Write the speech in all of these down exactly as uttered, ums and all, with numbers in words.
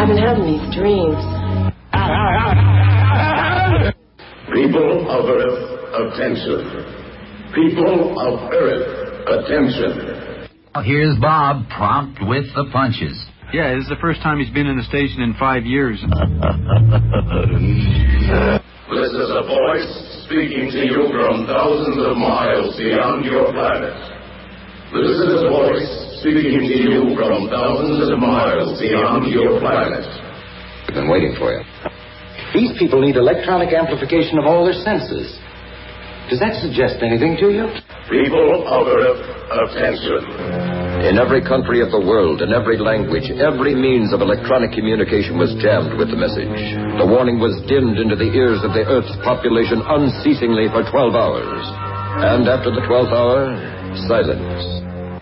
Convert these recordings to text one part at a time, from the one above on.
been having these dreams. People of Earth, attention. People of Earth, attention. Here's Bob, prompt with the punches. Yeah, this is the first time he's been in the station in five years. This is a voice speaking to you from thousands of miles beyond your planet. This is a voice speaking to you from thousands of miles beyond your planet. I've been waiting for you. These people need electronic amplification of all their senses. Does that suggest anything to you? People of Earth, attention. In every country of the world, in every language, every means of electronic communication was jammed with the message. The warning was dimmed into the ears of the Earth's population unceasingly for twelve hours. And after the twelfth hour, silence.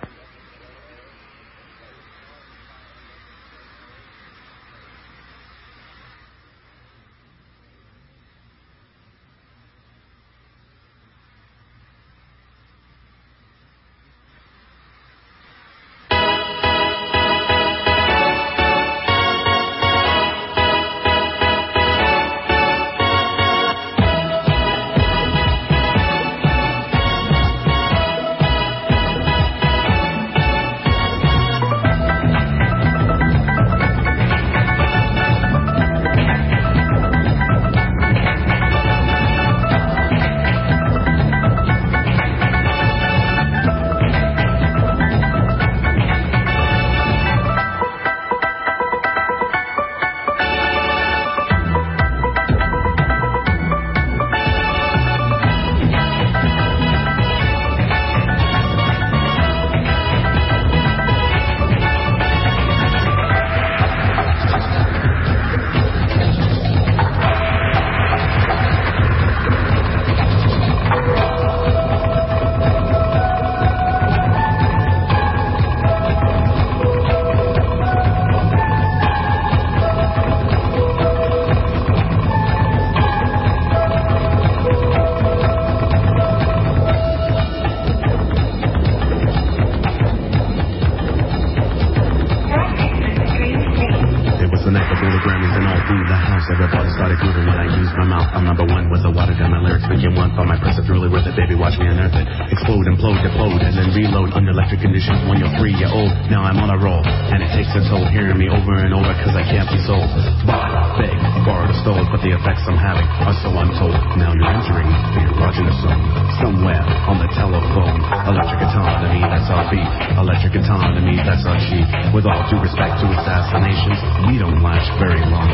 Conditions when you're three year old. Now I'm on a roll, and it takes a toll hearing me over and over because I can't be sold. Buy, beg, borrow, stole, but the effects I'm having are so untold. Now you're entering the erogenous zone. Somewhere on the telephone. Electric autonomy, that's our beat. Electric autonomy, that's our chief. With all due respect to assassinations, we don't last very long.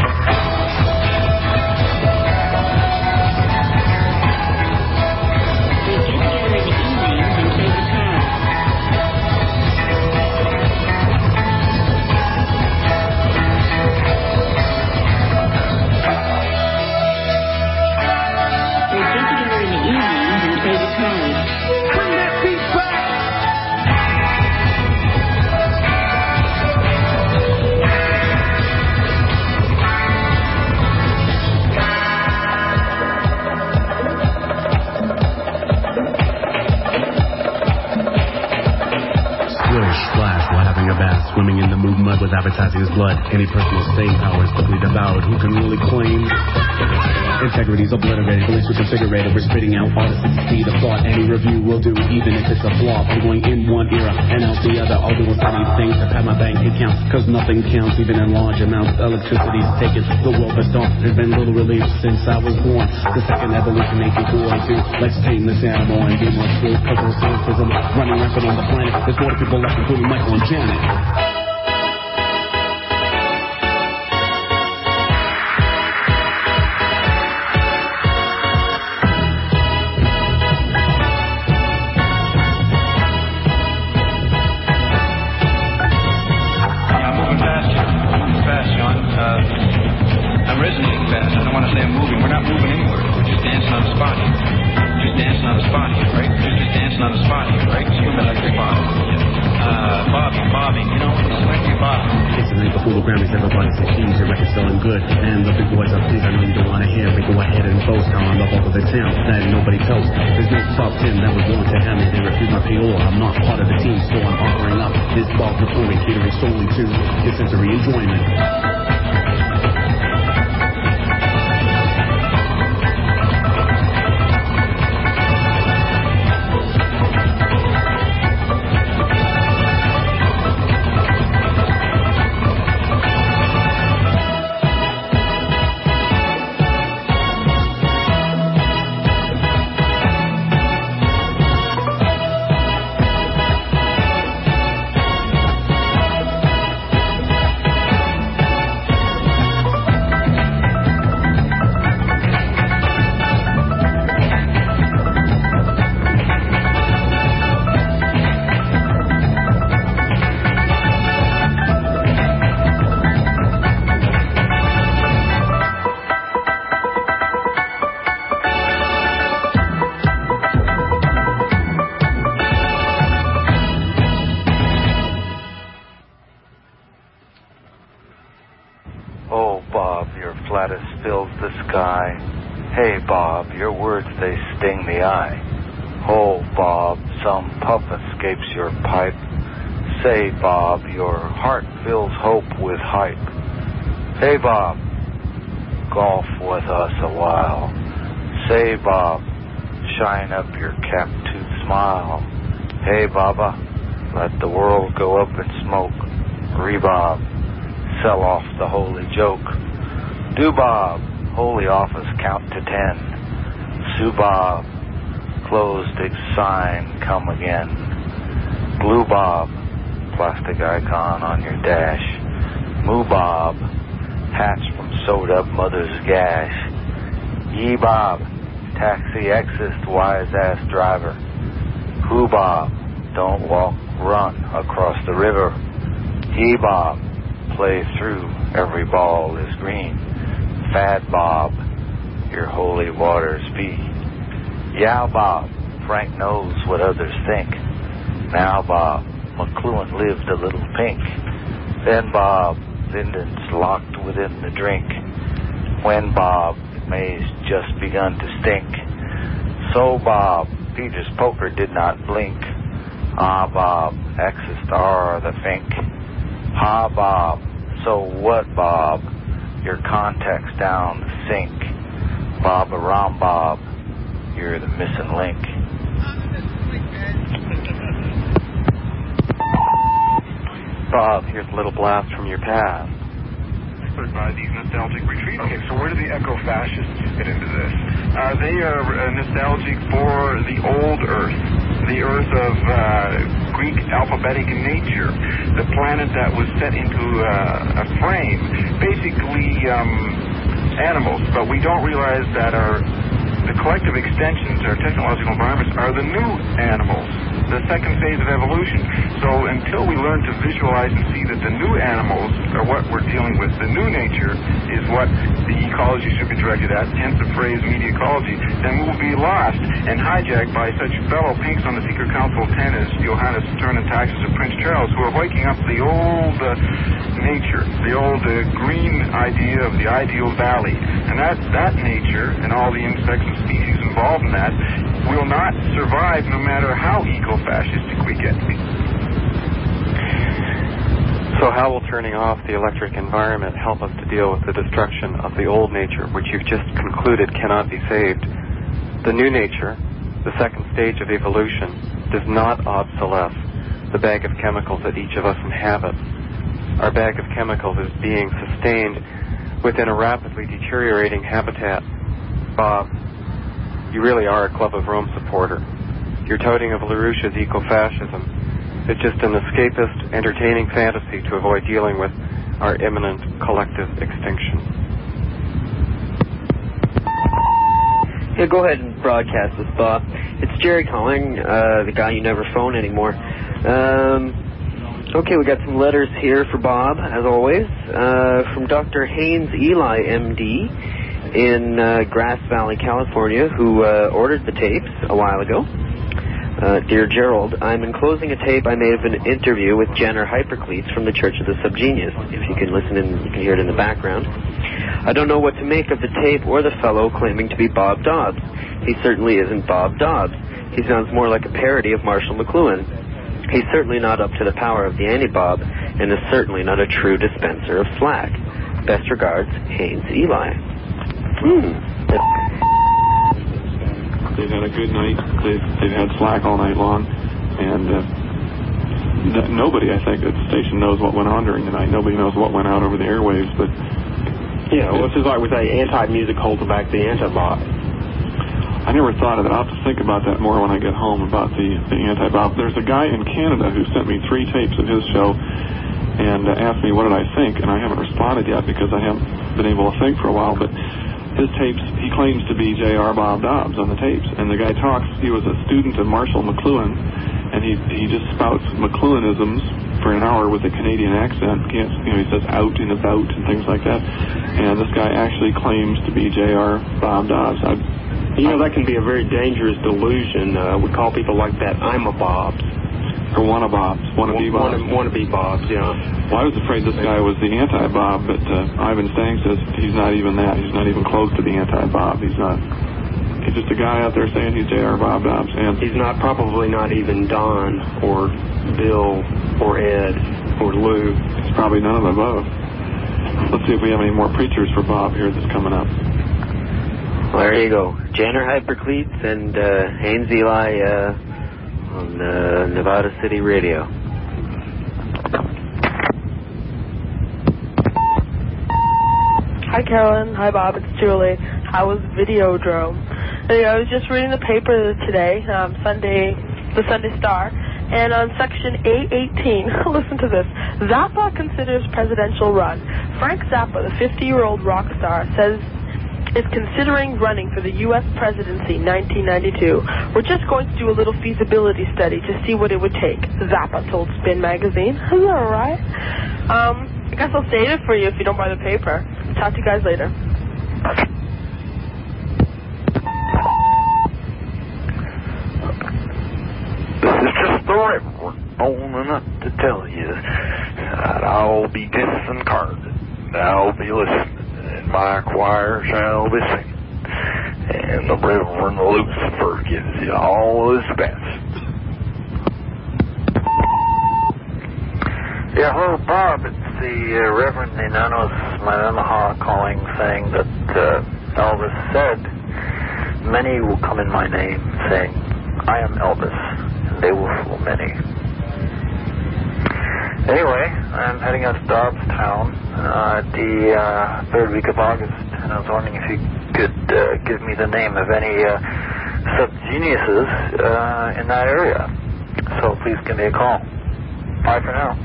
Swimming in the mood mud with advertising his blood. Any personal staying power is quickly devoured. Who can really claim? Integrity's obliterated, beliefs are configurated. We're spitting out artists at the speed of thought. Any review will do, even if it's a flop. I'm going in one era and out the other. I'll do funny things to pad my bank account, cause nothing counts, even in large amounts. Electricity's taken the world by storm. There's been little relief since I was born. The second evolution ain't equal to. Let's tame this animal and be more true. Cause there's scientism running rampant on the planet. There's more people left, including Michael and Janet. There's no top ten that was willing to have me. They refused my payola. I'm not part of the team, so I'm offering up this ball performing, catering solely to your sensory enjoyment. Oh, Bob, your flatus fills the sky. Hey, Bob, your words, they sting the eye. Oh, Bob, some puff escapes your pipe. Say, Bob, your heart fills hope with hype. Hey, Bob, golf with us a while. Say, Bob, shine up your cap-tooth smile. Hey, Baba, let the world go up in smoke. Rebob, sell off the holy joke. Do Bob, holy office count to ten. Sue Bob, closed sign, come again. Blue Bob, plastic icon on your dash. Moo Bob, hatched from sewed-up mother's gash. Yee Bob, taxi exist, wise-ass driver. Who Bob, don't walk, run across the river. He Bob, play through, every ball is green. Fad Bob, your holy waters be. Yow Bob, Frank knows what others think. Now Bob, McLuhan lived a little pink. Then Bob, Linden's locked within the drink. When Bob, May's just begun to stink. So Bob, Peter's poker did not blink. Ah Bob, Axis are the fink. Ha Bob, so what Bob? Your contact's down the sink. Bob Aram Bob, you're the missing link. Bob, here's a little blast from your past. By these nostalgic retreats. Okay, so where do the eco-fascists fit into this? Uh, they are uh, nostalgic for the old Earth, the Earth of uh, Greek alphabetic nature, the planet that was set into uh, a frame, basically um, animals, but we don't realize that our the collective extensions, our technological environments, are the new animals, the second phase of evolution. So until we learn to visualize and see that the new animals are what we're dealing with, the new nature is what the ecology should be directed at, hence the phrase media ecology, then we will be lost and hijacked by such fellow pinks on the Secret Council of Ten as Johannes Stern and Taxis of Prince Charles, who are waking up the old uh, nature, the old uh, green idea of the ideal valley. And that, that nature and all the insects and species involved in that will not survive no matter how eco-fascistic we get. So how will turning off the electric environment help us to deal with the destruction of the old nature, which you've just concluded cannot be saved? The new nature, the second stage of evolution, does not obsolesce the bag of chemicals that each of us inhabits. Our bag of chemicals is being sustained within a rapidly deteriorating habitat. Bob, you really are a Club of Rome supporter. Your touting of LaRouche's eco-fascism is just an escapist, entertaining fantasy to avoid dealing with our imminent collective extinction. Yeah, go ahead and broadcast this, Bob. It's Jerry calling, uh, the guy you never phone anymore. Um, okay, we got some letters here for Bob, as always, uh, from Doctor Haynes Eli, M D, in uh, Grass Valley, California, who uh, ordered the tapes a while ago. Uh, Dear Gerald, I'm enclosing a tape I made of an interview with Jenner Hypercleats from the Church of the Subgenius. If you can listen in, you can hear it in the background. I don't know what to make of the tape or the fellow claiming to be Bob Dobbs. He certainly isn't Bob Dobbs. He sounds more like a parody of Marshall McLuhan. He's certainly not up to the power of the anti-Bob, and is certainly not a true dispenser of slack. Best regards, Haynes Eli. Hmm. They've had a good night. They've, they've had slack all night long. And uh, n- nobody, I think, at the station knows what went on during the night. Nobody knows what went out over the airwaves. But yeah, well, it's just like we say, anti-music holds back the anti-Bob. I never thought of it. I'll have to think about that more when I get home, about the, the anti-Bob. There's a guy in Canada who sent me three tapes of his show and uh, asked me what did I think, and I haven't responded yet because I haven't been able to think for a while. But his tapes, he claims to be J R Bob Dobbs on the tapes, and the guy talks, he was a student of Marshall McLuhan, and he he just spouts McLuhanisms for an hour with a Canadian accent. Can't, you know, he says out and about and things like that, and this guy actually claims to be J R Bob Dobbs. I, you know, that can be a very dangerous delusion. Uh, we call people like that I'm a Bob. Or wanna-bobs, wanna-be-bobs. Wanna-be-bobs, yeah. Well, I was afraid this guy was the anti-Bob, but uh, Ivan Stang says he's not even that. He's not even close to the anti-Bob. He's not. He's just a guy out there saying he's J R. Bob Dobbs. And he's not, probably not even Don or Bill or Ed or Lou. He's probably none of the above. Let's see if we have any more preachers for Bob here that's coming up. Well, there you go. Janner Hypercleats and uh, Haynes Eli uh, on uh, Nevada City Radio. Hi, Carolyn. Hi, Bob. It's Julie. How was Videodrome? Anyway, I was just reading the paper today, um, Sunday, the Sunday Star, and on section A eighteen, listen to this, Zappa considers presidential run. Frank Zappa, the fifty-year-old rock star, says is considering running for the U S presidency nineteen ninety-two. We're just going to do a little feasibility study to see what it would take, Zappa told Spin Magazine. Is that all right? Um, I guess I'll save it for you if you don't buy the paper. Talk to you guys later. This is just the Reverend phoning up to tell you that I'll be discarded. I'll be listening. And my choir shall be singing, and the Reverend Lucifer gives you all his best. Yeah, hello, Bob. It's the uh, Reverend Anonymous Mananaha calling, saying that uh, Elvis said, "Many will come in my name, saying, I am Elvis, and they will fool many." Anyway, I'm heading out to Dobbstown uh, at the uh, third week of August, and I was wondering if you could uh, give me the name of any uh, sub-geniuses uh, in that area. So please give me a call. Bye for now.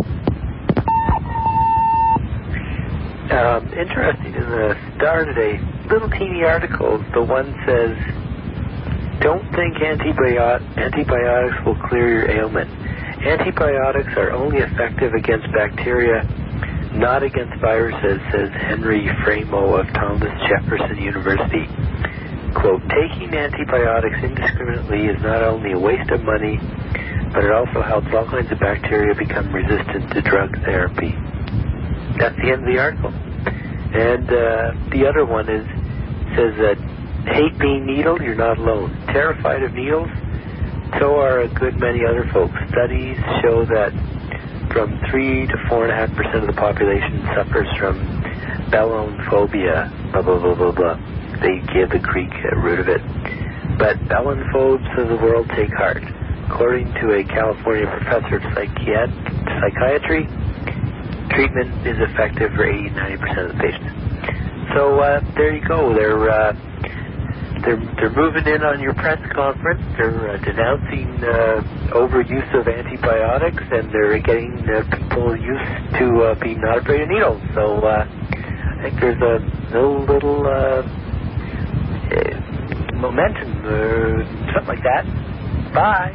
Um, interesting, in the Star today, little teeny article, the one says, don't think antibiotic- antibiotics will clear your ailment. Antibiotics are only effective against bacteria, not against viruses, says Henry Framo of Thomas Jefferson University. Quote, taking antibiotics indiscriminately is not only a waste of money, but it also helps all kinds of bacteria become resistant to drug therapy. That's the end of the article. And uh, the other one is says that hate being needled, you're not alone. Terrified of needles? So are a good many other folks. Studies show that from three to four and a half percent of the population suffers from bellonphobia. Blah blah blah blah blah. They give the Greek root of it. But bellonphobes of the world take heart. According to a California professor of psychiat- psychiatry, treatment is effective for eighty to ninety percent of the patients. So uh, there you go. They're uh, They're, they're moving in on your press conference. They're uh, denouncing uh, overuse of antibiotics, and they're getting uh, people used to uh, being not afraid of needles. So uh, I think there's a little, little uh, uh, momentum or something like that. Bye.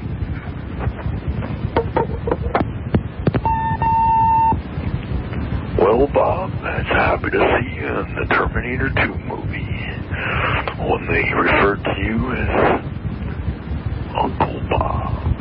Well, Bob, that's happy to see you in the Terminator two movie, when they refer to you as Uncle Bob.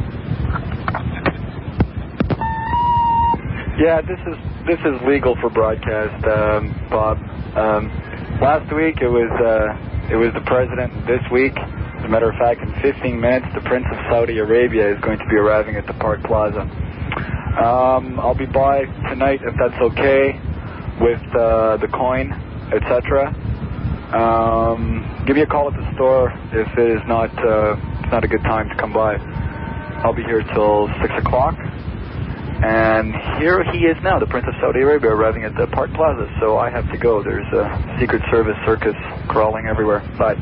Yeah, this is this is legal for broadcast, um, Bob. Um, last week it was uh, it was the president. This week, as a matter of fact, in fifteen minutes, the Prince of Saudi Arabia is going to be arriving at the Park Plaza. Um, I'll be by tonight, if that's okay, with uh, the coin, et cetera. Um, give me a call at the store if it is not uh, it's not a good time to come by. I'll be here till six o'clock. And here he is now, the Prince of Saudi Arabia, arriving at the Park Plaza. So I have to go. There's a Secret Service circus crawling everywhere. Bye.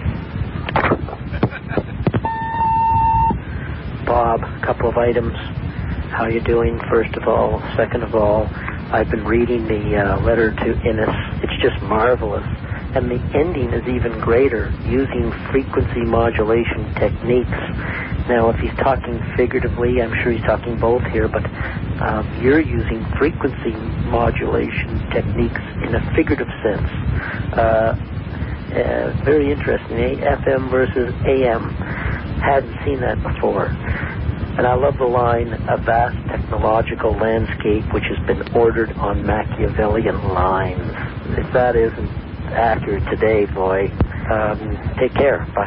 Bob, a couple of items. How you doing, first of all? Second of all, I've been reading the uh, letter to Innes. It's just marvelous. And the ending is even greater, using frequency modulation techniques. Now, if he's talking figuratively, I'm sure he's talking both here, but um, you're using frequency modulation techniques in a figurative sense. Uh, uh, very interesting, eh? F M versus A M. Hadn't seen that before. And I love the line, a vast technological landscape which has been ordered on Machiavellian lines. If that isn't accurate today, boy, um, take care. Bye.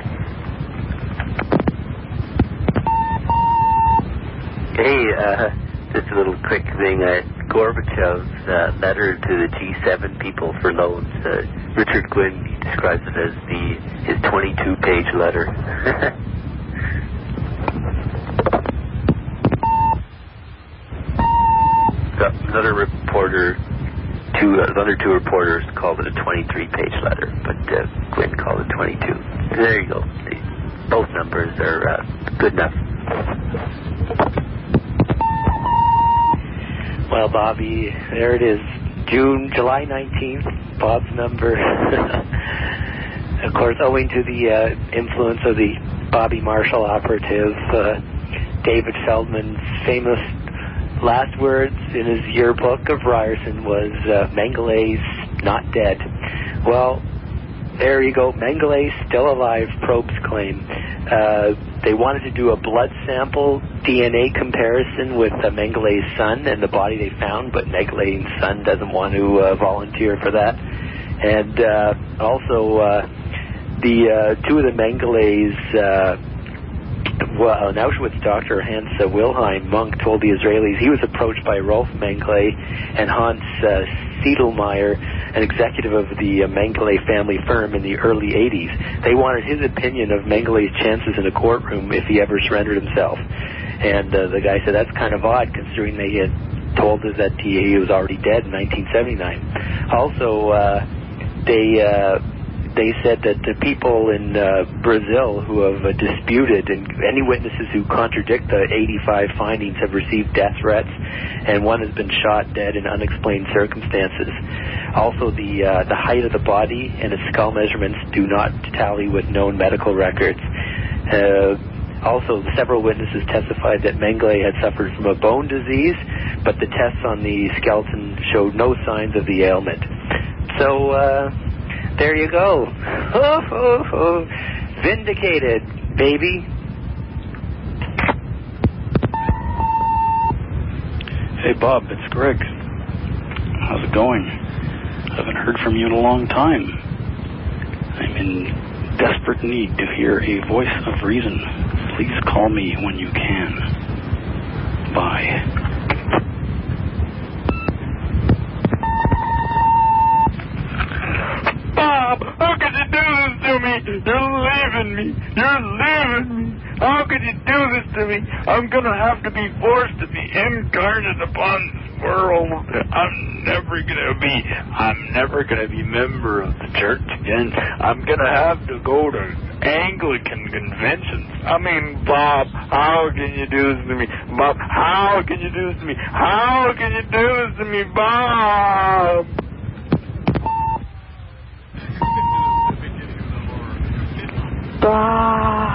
Hey, uh, just a little quick thing. Uh, Gorbachev's uh, letter to the G seven people for loans, uh, Richard Gwynn describes it as the his twenty-two page letter. So another reporter, two uh, other two reporters called it a twenty-three page letter, but uh, Gwynn called it twenty-two. There you go. The, both numbers are uh, good enough. Well, Bobby, there it is. June, July nineteenth, Bob's number. Of course, owing to the uh, influence of the Bobby Marshall operative, uh, David Feldman's famous last words in his yearbook of Ryerson was, uh, Mengelay's not dead. Well, there you go. Mengelay's still alive, probes claim. Uh, they wanted to do a blood sample D N A comparison with uh, Mengelay's son and the body they found, but Mengelay's son doesn't want to uh, volunteer for that. And uh, also, uh, the uh, two of the Mengeleys, uh, well, an Auschwitz doctor, Hans uh, Wilhelm Munk, told the Israelis he was approached by Rolf Mengele and Hans uh, Siedelmeier, an executive of the uh, Mengele family firm in the early eighties. They wanted his opinion of Mengele's chances in a courtroom if he ever surrendered himself. And uh, the guy said, that's kind of odd, considering they had told us that he, he was already dead in nineteen seventy-nine. Also, uh, they... Uh, They said that the people in uh, Brazil who have uh, disputed, and any witnesses who contradict the eighty-five findings have received death threats, and one has been shot dead in unexplained circumstances. Also, the uh, the height of the body and its skull measurements do not tally with known medical records. Uh, also, several witnesses testified that Mengele had suffered from a bone disease, but the tests on the skeleton showed no signs of the ailment. So, uh... there you go. Ho, ho, ho. Vindicated, baby. Hey, Bob, it's Greg. How's it going? I haven't heard from you in a long time. I'm in desperate need to hear a voice of reason. Please call me when you can. Bye. Bob, how could you do this to me? You're leaving me. You're leaving me. How could you do this to me? I'm going to have to be forced to be incarnate upon this world. I'm never going to be, I'm never going to be a member of the church again. I'm going to have to go to Anglican conventions. I mean, Bob, how can you do this to me? Bob, how can you do this to me? How can you do this to me, Bob? Bob.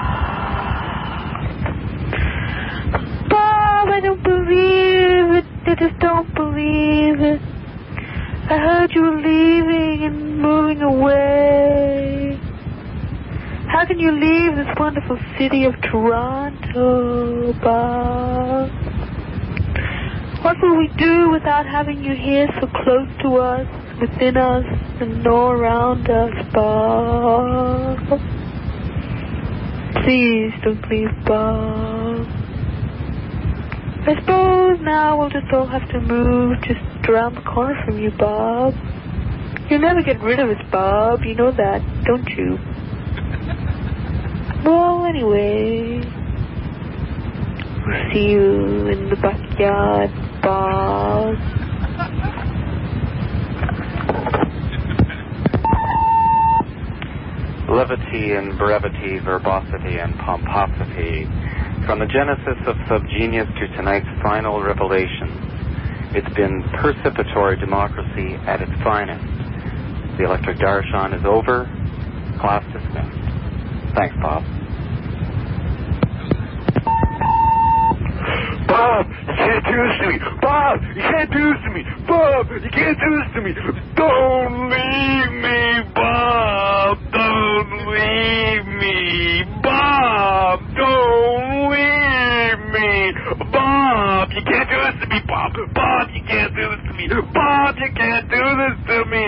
Bob, I don't believe it. I just don't believe it. I heard you were leaving and moving away. How can you leave this wonderful city of Toronto, Bob? What will we do without having you here so close to us, within us, and all around us, Bob? Please don't leave, Bob. I suppose now we'll just all have to move just around the corner from you, Bob. You'll never get rid of us, Bob. You know that, don't you? Well, anyway, we'll see you in the backyard, Bob. Levity and brevity, verbosity and pomposity. From the genesis of subgenius to tonight's final revelation, it's been percipitory democracy at its finest. The electric darshan is over. Class dismissed. Thanks, Bob. Bob, you can't do this to me. Bob, you can't do this to me. Bob, you can't do this to me. Don't leave me, Bob. Don't leave me. Bob, don't leave me.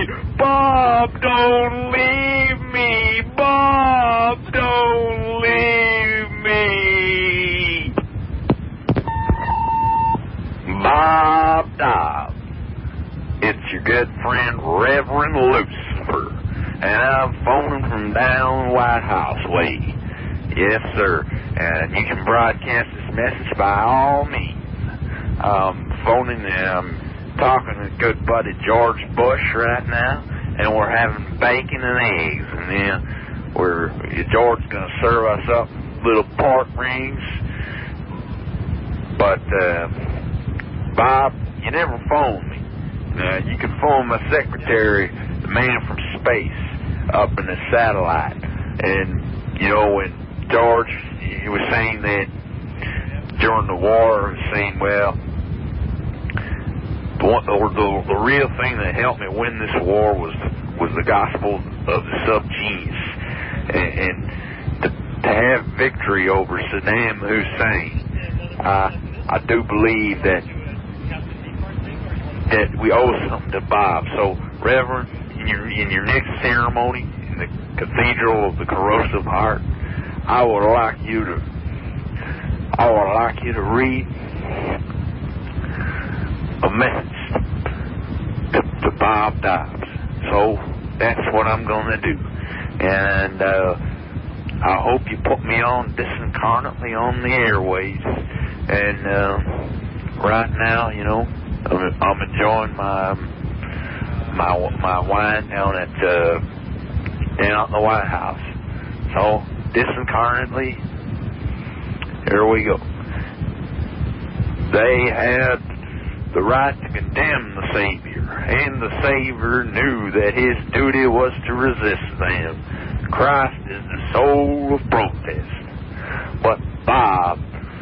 Bob, don't leave me. Bob, don't leave me. Bob Dobbs. It's your good friend, Reverend Lucifer, and I'm phoning from down White House way. Yes, sir. And you can broadcast this message by all means. Um, phoning and I'm talking to good buddy George Bush right now, and we're having bacon and eggs, and then we're George's going to serve us up little pork rings. But uh, Bob, you never phoned me. Uh, you can phone my secretary, the man from space, up in the satellite. And, you know, when George, he was saying that during the war, he was saying, well, the, one, the, the, the real thing that helped me win this war was was the gospel of the subgenius. And, and to, to have victory over Saddam Hussein, uh, I do believe that that we owe something to Bob. So, Reverend, in your in your next ceremony in the Cathedral of the Corrosive Heart, I would like you to I would like you to read a message to, to Bob Dobbs. So that's what I'm going to do, and uh, I hope you put me on disincarnately on the airways. And uh, right now, you know, I'm enjoying my my my wine down at uh, down at the White House. So disincarnately, here we go. They had the right to condemn the Savior, and the Savior knew that his duty was to resist them. Christ is the soul of protest, but Bob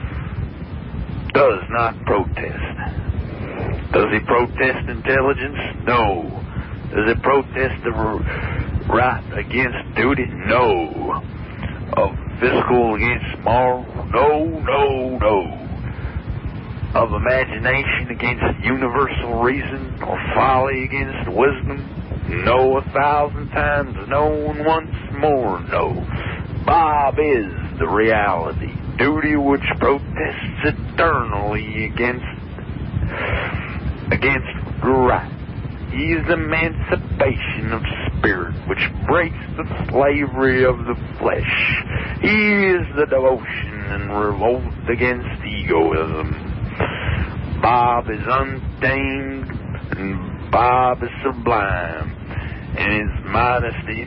does not protest. Does he protest intelligence? No. Does he protest the right against duty? No. Of physical against moral? No, no, no. Of imagination against universal reason, or folly against wisdom? No, a thousand times no, and once more no. Bob is the reality. Duty which protests eternally against against right. He is emancipation of spirit, which breaks the slavery of the flesh. He is the devotion and revolt against egoism. Bob is untamed, and Bob is sublime, and his modesty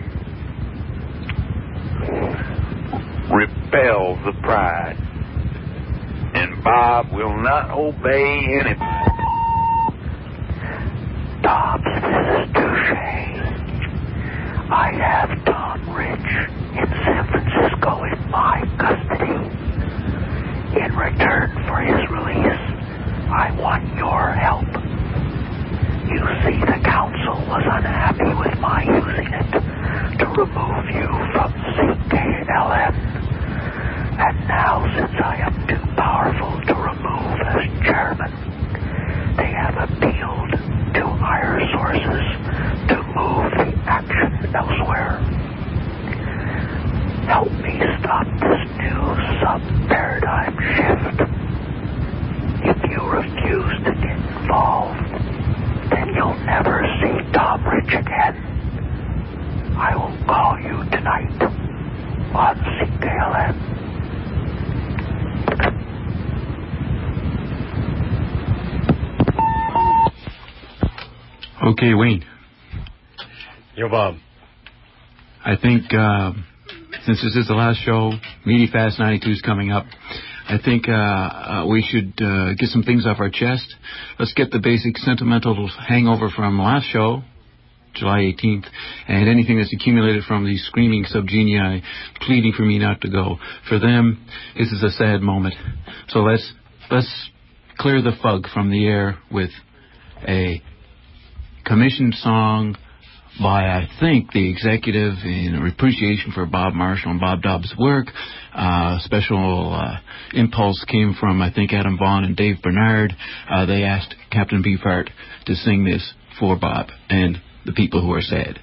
repels the pride. And Bob will not obey anybody. Dobbs, this is Touche. I have Tom Rich in San Francisco in my custody. In return for his release, I want your help. You see, the council was unhappy with my using it to remove you from C K L N. And now, since I am too powerful to remove as chairman, they have appealed to higher sources to move the action elsewhere. Help me stop this new sub-paradigm shift. If you refuse to get involved, then you'll never see Tom Rich again. I will call you tonight on C K L N. Okay, Wayne. Yo, Bob. I think uh, since this is the last show, Meaty Fast ninety-two is coming up. I think uh, uh, we should uh, get some things off our chest. Let's get the basic sentimental hangover from last show, July eighteenth, and anything that's accumulated from these screaming subgenii pleading for me not to go. For them, this is a sad moment. So let's let's clear the fug from the air with a commissioned song by, I think, the executive in appreciation for Bob Marshall and Bob Dobbs' work. Uh, special uh, impulse came from, I think, Adam Vaughn and Dave Bernard. Uh, they asked Captain Beefheart to sing this for Bob. And the people who are sad.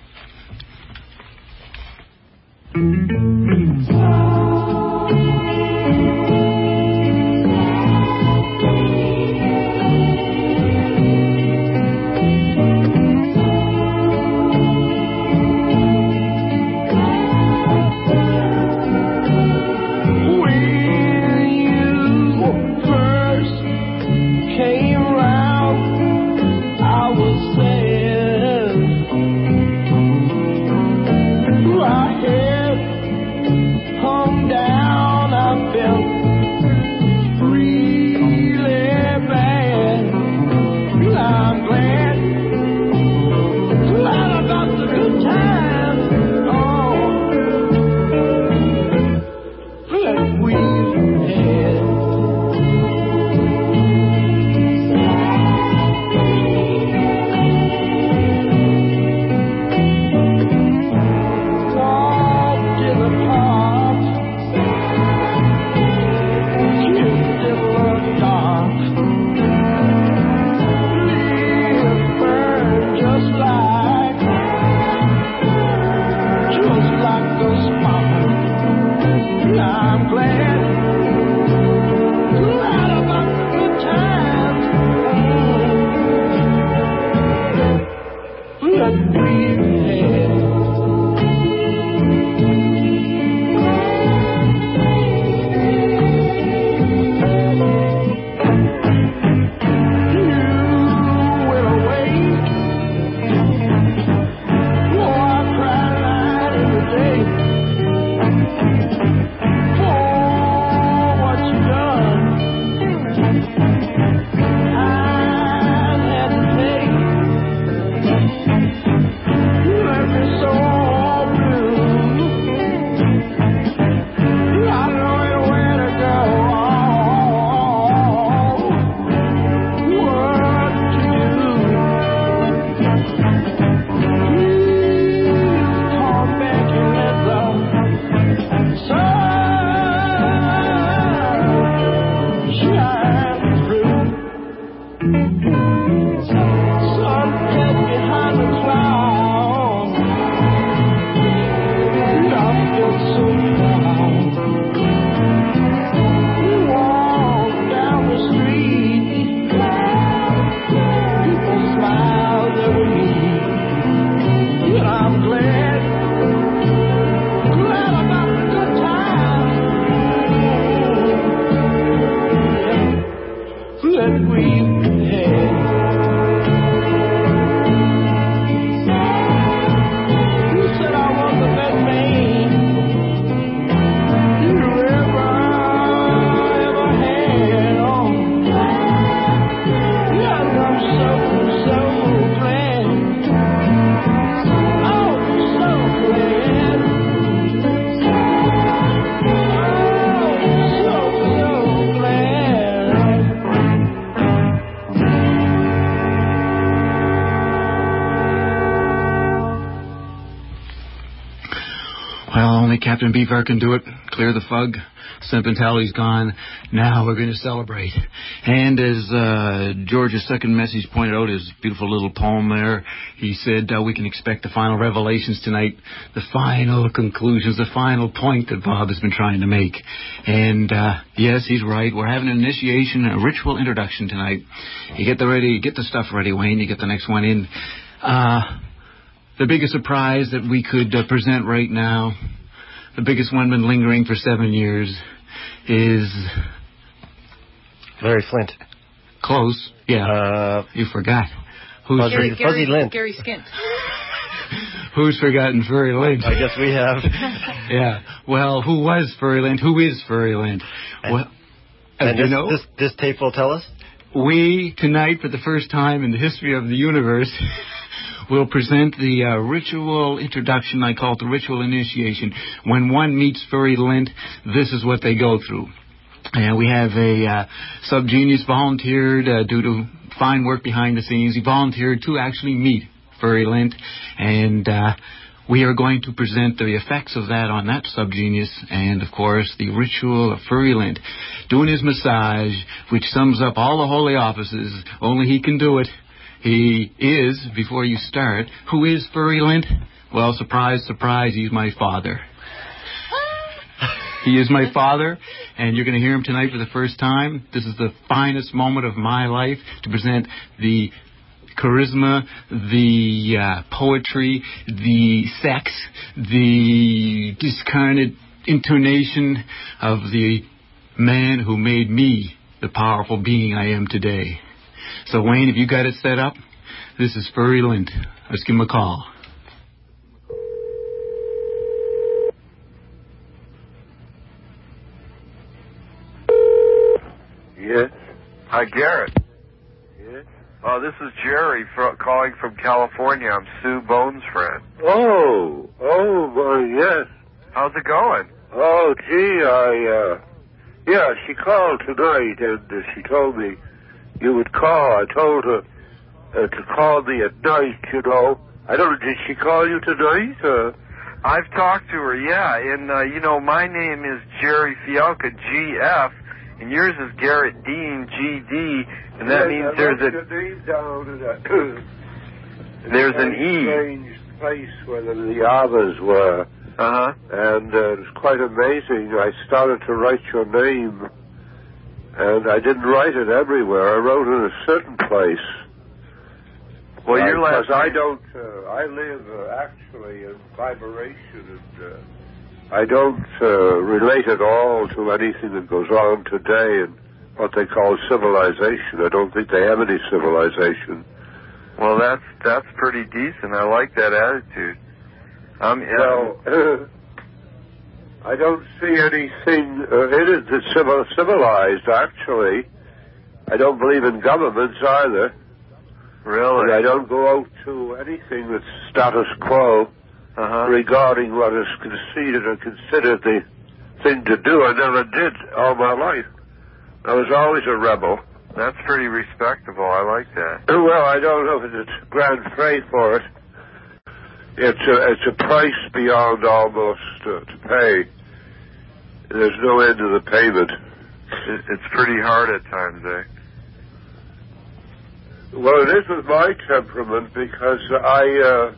Captain Beefheart can do it. Clear the fug. Sentimentality's gone. Now we're going to celebrate. And as uh, George's second message pointed out, his beautiful little poem there, he said uh, we can expect the final revelations tonight, the final conclusions, the final point that Bob has been trying to make. And uh, yes, he's right. We're having an initiation, a ritual introduction tonight. You get the ready, get the stuff ready, Wayne. You get the next one in. Uh, the biggest surprise that we could uh, present right now, the biggest one been lingering for seven years, is Larry Flint. Close. Yeah. Uh, you forgot. Who's Fuzzy, for- Fuzzy Lint. Gary Skint. Who's forgotten Furry Lint? I guess we have. Yeah. Well, who was Furry Lint? Who is Furry Lint? And, well, and you this, know, this this tape will tell us. We tonight, for the first time in the history of the universe, will present the uh, ritual introduction. I call it the ritual initiation. When one meets Furry Lint, this is what they go through. And we have a uh, subgenius volunteered uh, due to fine work behind the scenes. He volunteered to actually meet Furry Lint, and uh, we are going to present the effects of that on that subgenius, and of course the ritual of Furry Lint doing his massage, which sums up all the holy offices. Only he can do it. He is, before you start, who is Furry Lint? Well, surprise, surprise, he's my father. He is my father, and you're going to hear him tonight for the first time. This is the finest moment of my life to present the charisma, the uh, poetry, the sex, the discarnate intonation of the man who made me the powerful being I am today. So, Wayne, if you got it set up, this is Furry Lint. Let's give him a call. Yes. Hi, Garrett. Yes. Uh, this is Jerry fr- calling from California. I'm Sue Bones' friend. Oh, oh, well, yes. How's it going? Oh, gee, I, uh, yeah, she called tonight, and uh, she told me you would call. I told her uh, to call me at night, you know. I don't know, did she call you tonight? Uh, I've talked to her, yeah, and, uh, you know, my name is Jerry Fialka, G F, and yours is Garrett Dean, G D, and that yes, means I there's wrote a... your name down in a, there's a an E. strange place where the, the others were. Uh-huh. And uh, it was quite amazing. I started to write your name, and I didn't write it everywhere. I wrote it in a certain place. Well, uh, your last Because I don't... Uh, I live uh, actually in vibration, and... Uh, I don't uh, relate at all to anything that goes on today in what they call civilization. I don't think they have any civilization. Well, that's that's pretty decent. I like that attitude. Um, well, uh, I don't see anything uh, in it that's civil, civilized, actually. I don't believe in governments either. Really? And I don't go out to anything that's status quo. Uh-huh. Regarding what is conceded or considered the thing to do. I never did all my life. I was always a rebel. That's pretty respectable. I like that. Well, I don't know if it's grand freight for it. It's a, it's a price beyond almost uh, to pay. There's no end to the payment. It, it's pretty hard at times, eh? Well, it is with my temperament because I... Uh,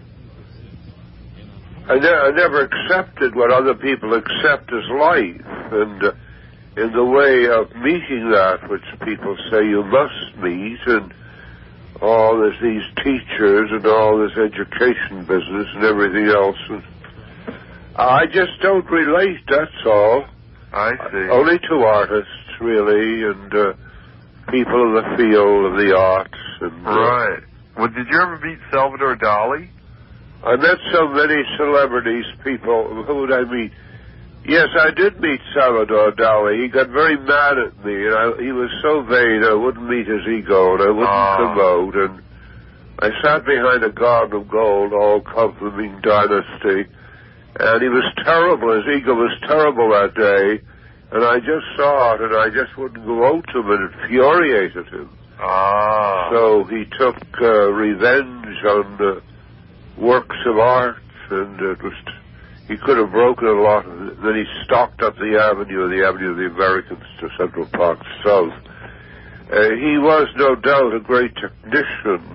I, ne- I never accepted what other people accept as life, and uh, in the way of meeting that which people say you must meet, and all this, these teachers and all this education business and everything else. And I just don't relate, that's all. I see. Only to artists, really, and uh, people in the field of the arts. And, uh, right. Well, did you ever meet Salvador Dali? I met so many celebrities, people. Who would I meet? Yes, I did meet Salvador Dali. He got very mad at me, and I, he was so vain I wouldn't meet his ego, and I wouldn't oh. come out. And I sat behind a garden of gold, all complimenting Dynasty, and he was terrible. His ego was terrible that day, and I just saw it, and I just wouldn't go out to him, and it infuriated him. Ah. So he took uh, revenge on the works of art, and it was... T- he could have broken a lot. Then he stalked up the avenue, the Avenue of the Americans to Central Park South. Uh, he was, no doubt, a great technician,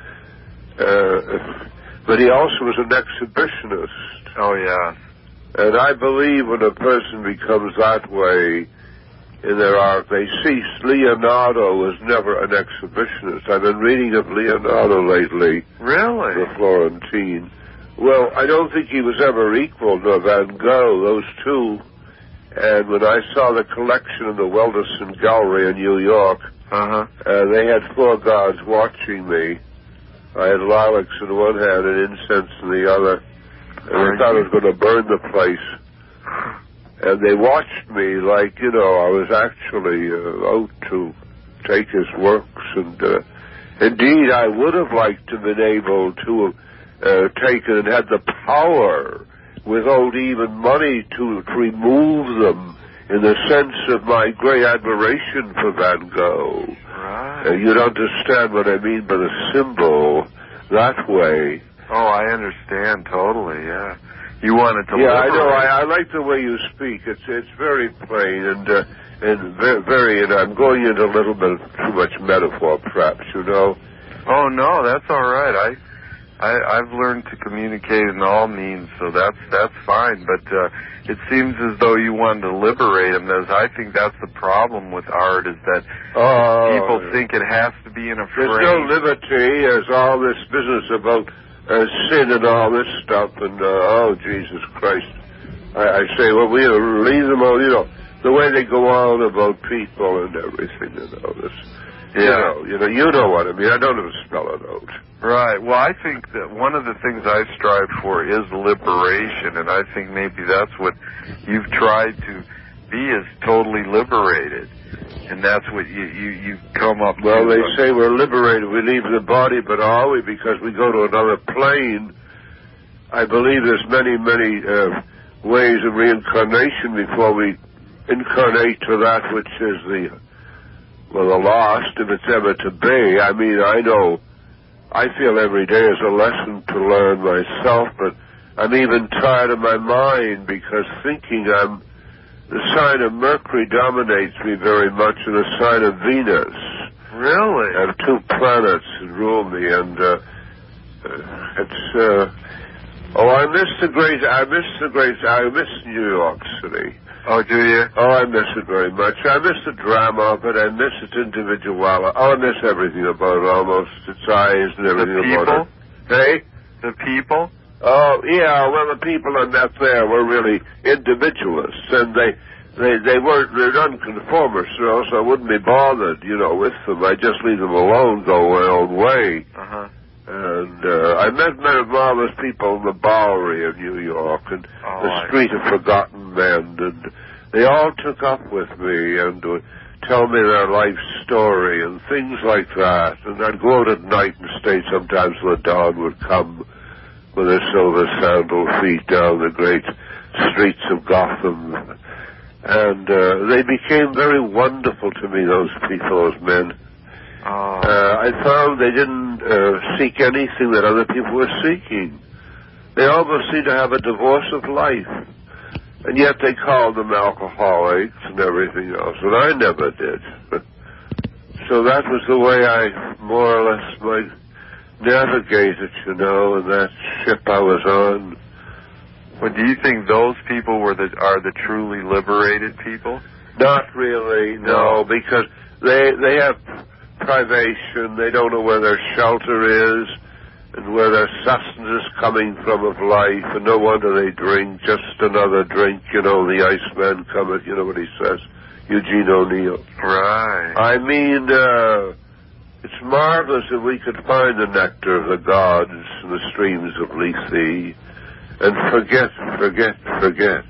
uh, but he also was an exhibitionist. Oh, yeah. And I believe when a person becomes that way in their art, they cease. Leonardo was never an exhibitionist. I've been reading of Leonardo lately. Really? The Florentine. Well, I don't think he was ever equal to Van Gogh, those two. And when I saw the collection in the Welderson Gallery in New York, uh-huh. uh, they had four gods watching me. I had lilacs in one hand and incense in the other. And I thought I was going to burn the place. And they watched me like, you know, I was actually uh, out to take his works. And uh, indeed, I would have liked to have been able to... Uh, taken and had the power without even money to, to remove them, in the sense of my great admiration for Van Gogh. Right. Uh, you'd understand what I mean by the symbol that way. Oh, I understand totally, yeah. You wanted to Yeah, liberate. I know. I, I like the way you speak. It's it's very plain and uh, and very, very, and I'm going into a little bit too much metaphor, perhaps, you know. Oh, no, that's all right. I, I, I've learned to communicate in all means, so that's that's fine. But uh, it seems as though you wanted to liberate them. As I think that's the problem with art, is that oh, people think it has to be in a frame. There's no liberty. There's all this business about uh, sin and all this stuff, and uh, oh, Jesus Christ. I, I say, well, we leave them all, you know, the way they go on about people and everything and all this. Yeah. You know, you know, you know what I mean. I don't even spell it out. Right. Well, I think that one of the things I strive for is liberation, and I think maybe that's what you've tried to be, is totally liberated. And that's what you, you, you come up with. Well, they say we're liberated. We leave the body, but are we? Because we go to another plane. I believe there's many, many uh, ways of reincarnation before we incarnate to that which is the, well, the lost, if it's ever to be. I mean, I know, I feel every day is a lesson to learn myself, but I'm even tired of my mind because thinking I'm, the sign of Mercury dominates me very much, and the sign of Venus. Really? I have two planets that rule me, and uh, uh, it's, uh, oh, I miss the great, I miss the great, I miss New York City. Oh, do you? Oh, I miss it very much. I miss the drama of it. I miss its individuality. Oh, I miss everything about it, almost. Its eyes and everything about it. Hey? The people? Oh, yeah, well, the people I met there were really individualists, and they they they weren't, they're nonconformists, you know, so I wouldn't be bothered, you know, with them. I just leave them alone, go my own way. Uh-huh. And uh, I met many marvelous people in the Bowery of New York and oh, the Street of Forgotten Men, and they all took up with me and would tell me their life story and things like that. And I'd go out at night and stay sometimes till the dawn would come with their silver sandal feet down the great streets of Gotham. And uh, they became very wonderful to me, those people, those men. Oh. Uh, I found they didn't uh, seek anything that other people were seeking. They almost seemed to have a divorce of life. And yet they called them alcoholics and everything else, and I never did. So that was the way I more or less might navigate it, you know, in that ship I was on. Well, do you think those people were the, are the truly liberated people? Not really, no, no, because they they have privation. They don't know where their shelter is and where their sustenance is coming from of life, and no wonder they drink just another drink, you know, the Iceman cometh, you know what he says, Eugene O'Neill. Right. I mean, uh, it's marvelous if we could find the nectar of the gods in the streams of Lethe and forget, forget, forget.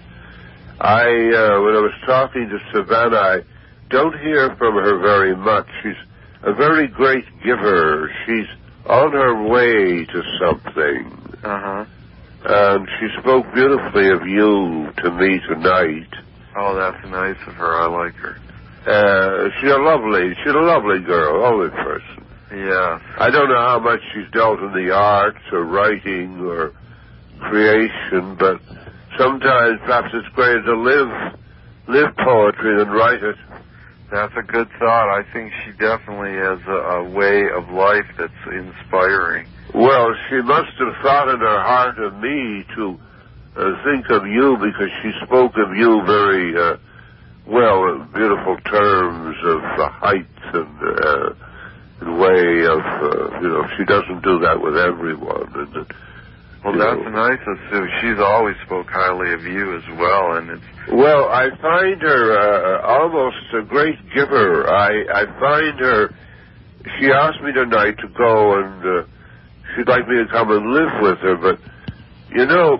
I, uh, when I was talking to Savannah, I don't hear from her very much. She's a very great giver. She's on her way to something. Uh-huh. And she spoke beautifully of you to me tonight. Oh, that's nice of her. I like her. Uh, she's a lovely, she's a lovely girl, lovely person. Yeah. I don't know how much she's dealt in the arts or writing or creation, but sometimes perhaps it's greater to live, live poetry than write it. That's a good thought. I think she definitely has a, a way of life that's inspiring. Well, she must have thought in her heart of me to uh, think of you, because she spoke of you very uh, well, in beautiful terms of uh, height and, uh, and way of, uh, you know, she doesn't do that with everyone. And, uh, well, that's know. nice of Sue. She's always spoke highly of you as well, and it's... Well, I find her uh, almost a great giver. I, I find her... She asked me tonight to go, and uh, she'd like me to come and live with her, but, you know,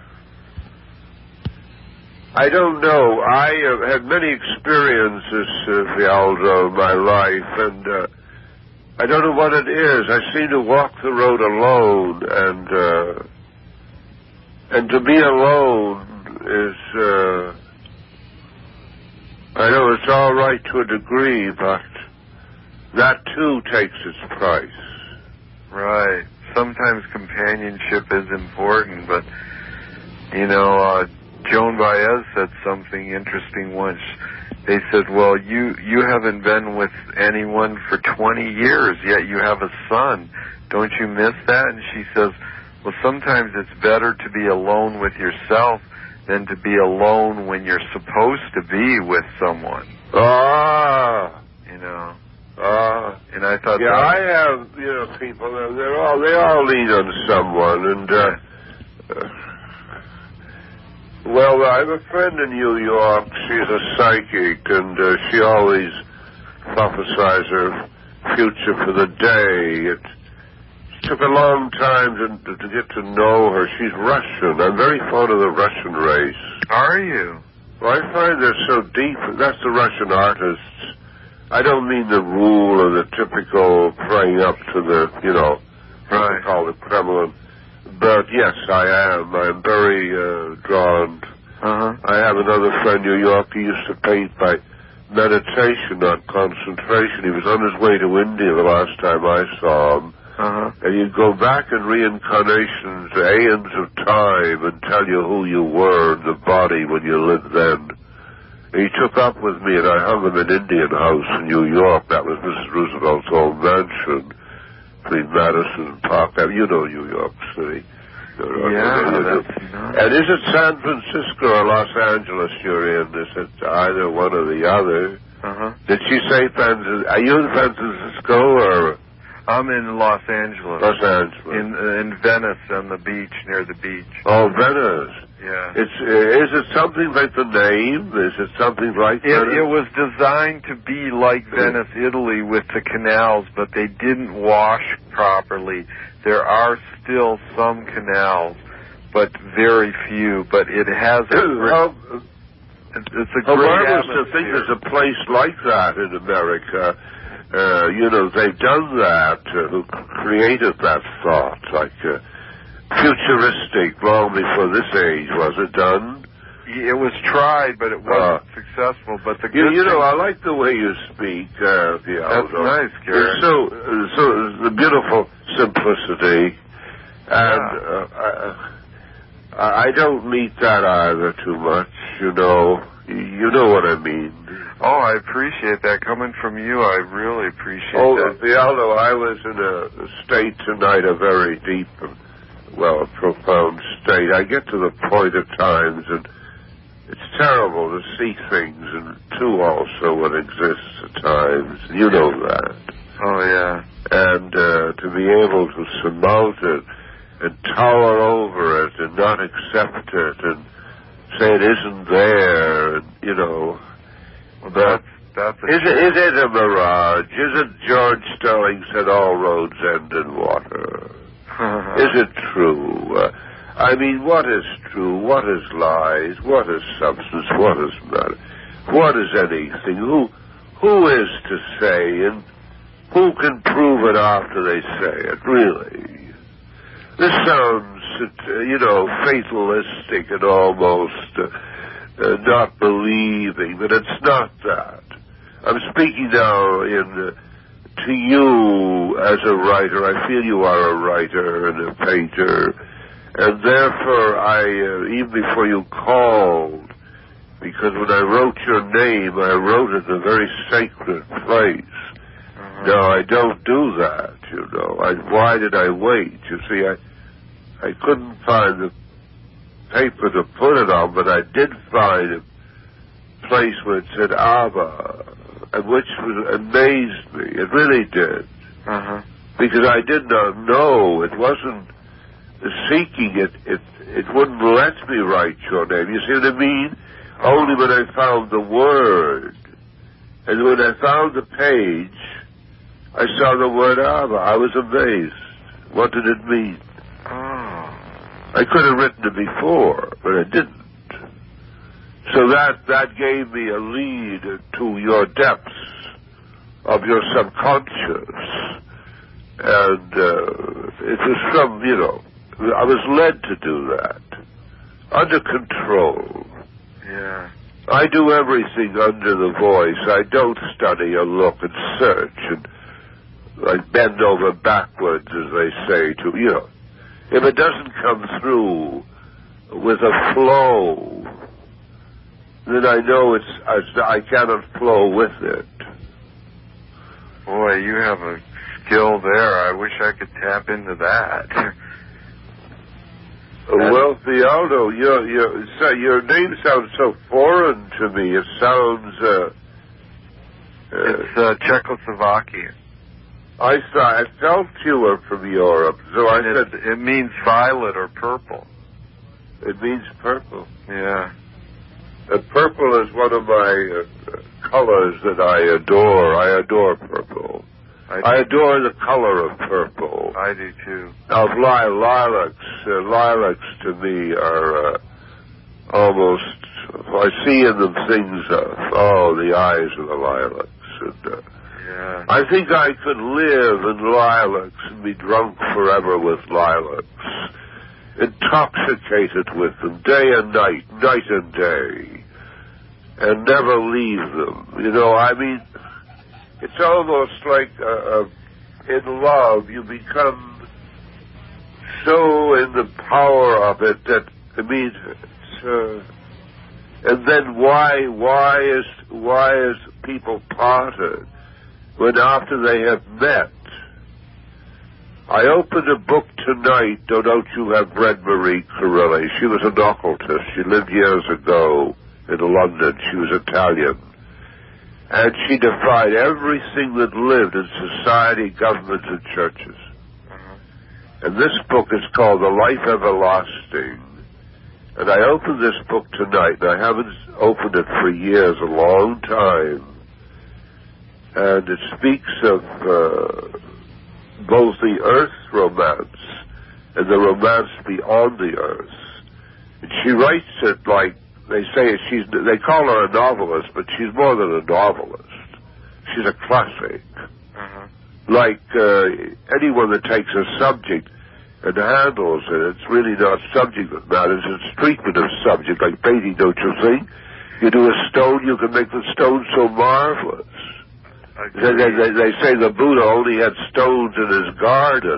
I don't know. I have had many experiences, uh, Fialdo, in my life, and uh, I don't know what it is. I seem to walk the road alone, and uh, and to be alone is, uh, I know it's all right to a degree, but that too takes its price. Right. Sometimes companionship is important, but, you know, uh, Joan Baez said something interesting once. they said, well, you, you haven't been with anyone for twenty years, yet you have a son. Don't you miss that? And she says, well, sometimes it's better to be alone with yourself than to be alone when you're supposed to be with someone. Ah. You know. Ah. And I thought yeah, that... I have, you know, people, they're all, they all lean on someone, and, uh, uh, well, I have a friend in New York, she's a psychic, and uh, she always prophesies her future for the day. It took a long time to, to get to know her. She's Russian. I'm very fond of the Russian race. Are you? Well, I find they're so deep. That's the Russian artists. I don't mean the rule or the typical praying up to the, you know, what they call the Kremlin. But yes, I am. I'm very uh, drawn. Uh-huh. I have another friend in New York. He used to paint by meditation, not concentration. He was on his way to India the last time I saw him. Uh-huh. And you'd go back in reincarnations, aeons of time, and tell you who you were in the body when you lived then. And he took up with me, and I hung him in Indian House in New York. That was Missus Roosevelt's old mansion between Madison and Park Avenue. You know New York City. Yeah, that's nice. And is it San Francisco or Los Angeles you're in? Is it either one or the other? Uh-huh. Did she say San Francisco? Are you in San Francisco or... I'm in Los Angeles. Los Angeles. In uh, in Venice, on the beach, near the beach. Oh, Venice. Yeah. It's uh, is it something like the name? Is it something like it? Venice? It was designed to be like Venice, Italy, with the canals, but they didn't wash properly. There are still some canals, but very few. But it has a great, oh, it's, it's a oh, great marvelous atmosphere. to think there's a place like that in America. Uh, you know, they've done that, uh, who created that thought, like uh, futuristic, long before this age. Was it done? It was tried, but it wasn't uh, successful. But the you, good you know, thing, I like the way you speak. Uh, the that's Aldo. nice, Gary. So, uh, so the beautiful simplicity, and yeah. uh, I, I don't meet that either too much. You know, you know what I mean. Oh, I appreciate that. Coming from you, I really appreciate oh, that. Oh, Aldo, I was in a state tonight, a very deep, well, a profound state. I get to the point at times, and it's terrible to see things, and too also what exists at times. You know that. Oh, yeah. And uh, to be able to surmount it and tower over it and not accept it and say it isn't there, and, you know... Well, that's, that's a is, it, is it a mirage? Is it George Sterling said all roads end in water? Is it true? Uh, I mean, what is true? What is lies? What is substance? What is matter? What is anything? Who who is to say, and who can prove it after they say it, really? This sounds, uh, you know, fatalistic and almost... Uh, Uh, not believing, but it's not that. I'm speaking now in uh, to you as a writer. I feel you are a writer and a painter, and therefore I, uh, even before you called, because when I wrote your name, I wrote it in a very sacred place. Uh-huh. No, I don't do that, you know. I, why did I wait? You see, I, I couldn't find the paper to put it on, but I did find a place where it said Abba, and which was, amazed me. It really did. Uh-huh. Because I did not know. It wasn't seeking it. It it wouldn't let me write your name. You see what I mean? Uh-huh. Only when I found the word. And when I found the page, I saw the word Abba. I was amazed. What did it mean? Oh. I could have written it before, but I didn't. So that that gave me a lead to your depths of your subconscious. And uh, it was from, you know, I was led to do that. Under control. Yeah. I do everything under the voice. I don't study or look and search and like bend over backwards, as they say, to, you know. If it doesn't come through with a flow, then I know it's I, I cannot flow with it. Boy, you have a skill there. I wish I could tap into that. Well, Thealdo, your your so your name sounds so foreign to me. It sounds. Uh, uh, it's uh, Czechoslovakian. I saw. I felt you were from Europe, so I and said it means violet or purple. It means purple. Yeah. Uh, purple is one of my uh, colors that I adore. I adore purple. I, I adore the color of purple. I do too. Now, li- lilacs, uh, lilacs to me are uh, almost. I see in them things of oh, the eyes of the lilacs. And, uh, yeah. I think I could live in lilacs and be drunk forever with lilacs, intoxicated with them day and night, night and day, and never leave them. You know, I mean. It's almost like uh, uh, in love, you become so in the power of it that, I mean, it's, uh, and then why, why is, why is people parted when after they have met? I opened a book tonight, no doubt you have read Marie Corelli. She was an occultist. She lived years ago in London. She was Italian. And she defied everything that lived in society, governments, and churches. Uh-huh. And this book is called The Life Everlasting. And I opened this book tonight, and I haven't opened it for years, a long time. And it speaks of uh, both the earth romance and the romance beyond the earth. And she writes it like, They say she's. They call her a novelist, but she's more than a novelist. She's a classic. Uh-huh. Like uh, anyone that takes a subject and handles it, it's really not subject that matters. It's treatment of subject, like painting, don't you think? You do a stone, you can make the stone so marvelous. They, they, they, they say the Buddha only had stones in his garden.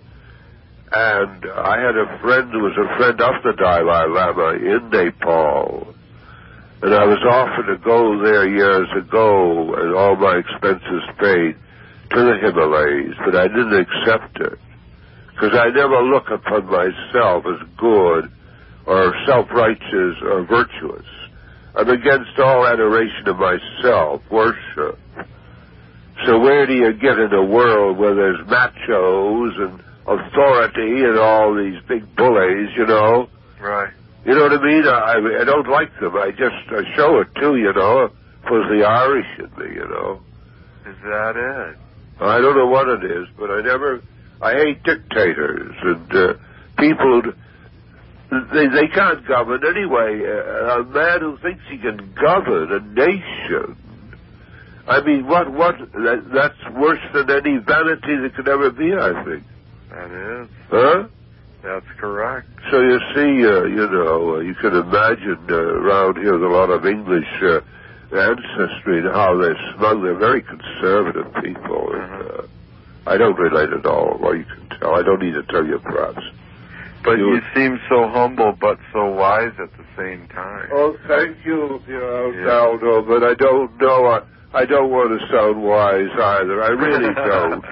And I had a friend who was a friend of the Dalai Lama in Nepal. And I was offered to go there years ago, and all my expenses paid, to the Himalayas, but I didn't accept it. Because I never look upon myself as good, or self-righteous, or virtuous. I'm against all adoration of myself, worship. So where do you get in a world where there's machos and authority and all these big bullies, you know? Right. You know what I mean? I, I don't like them. I just I show it too, you know. It was the Irish in me, you know. Is that it? I don't know what it is, but I never... I hate dictators and uh, people... They, they can't govern anyway. A, a man who thinks he can govern a nation... I mean, what, what, that, that's worse than any vanity that could ever be, I think. That is. Huh? That's correct. So you see, uh, you know, uh, you can imagine uh, around here there's a lot of English uh, ancestry and how they're smug. They're very conservative people. And, uh, I don't relate at all. Well, you can tell. I don't need to tell you, perhaps. But you, you seem so humble but so wise at the same time. Oh, thank you, you know, yeah. Daldo, but I don't know. I, I don't want to sound wise either. I really don't.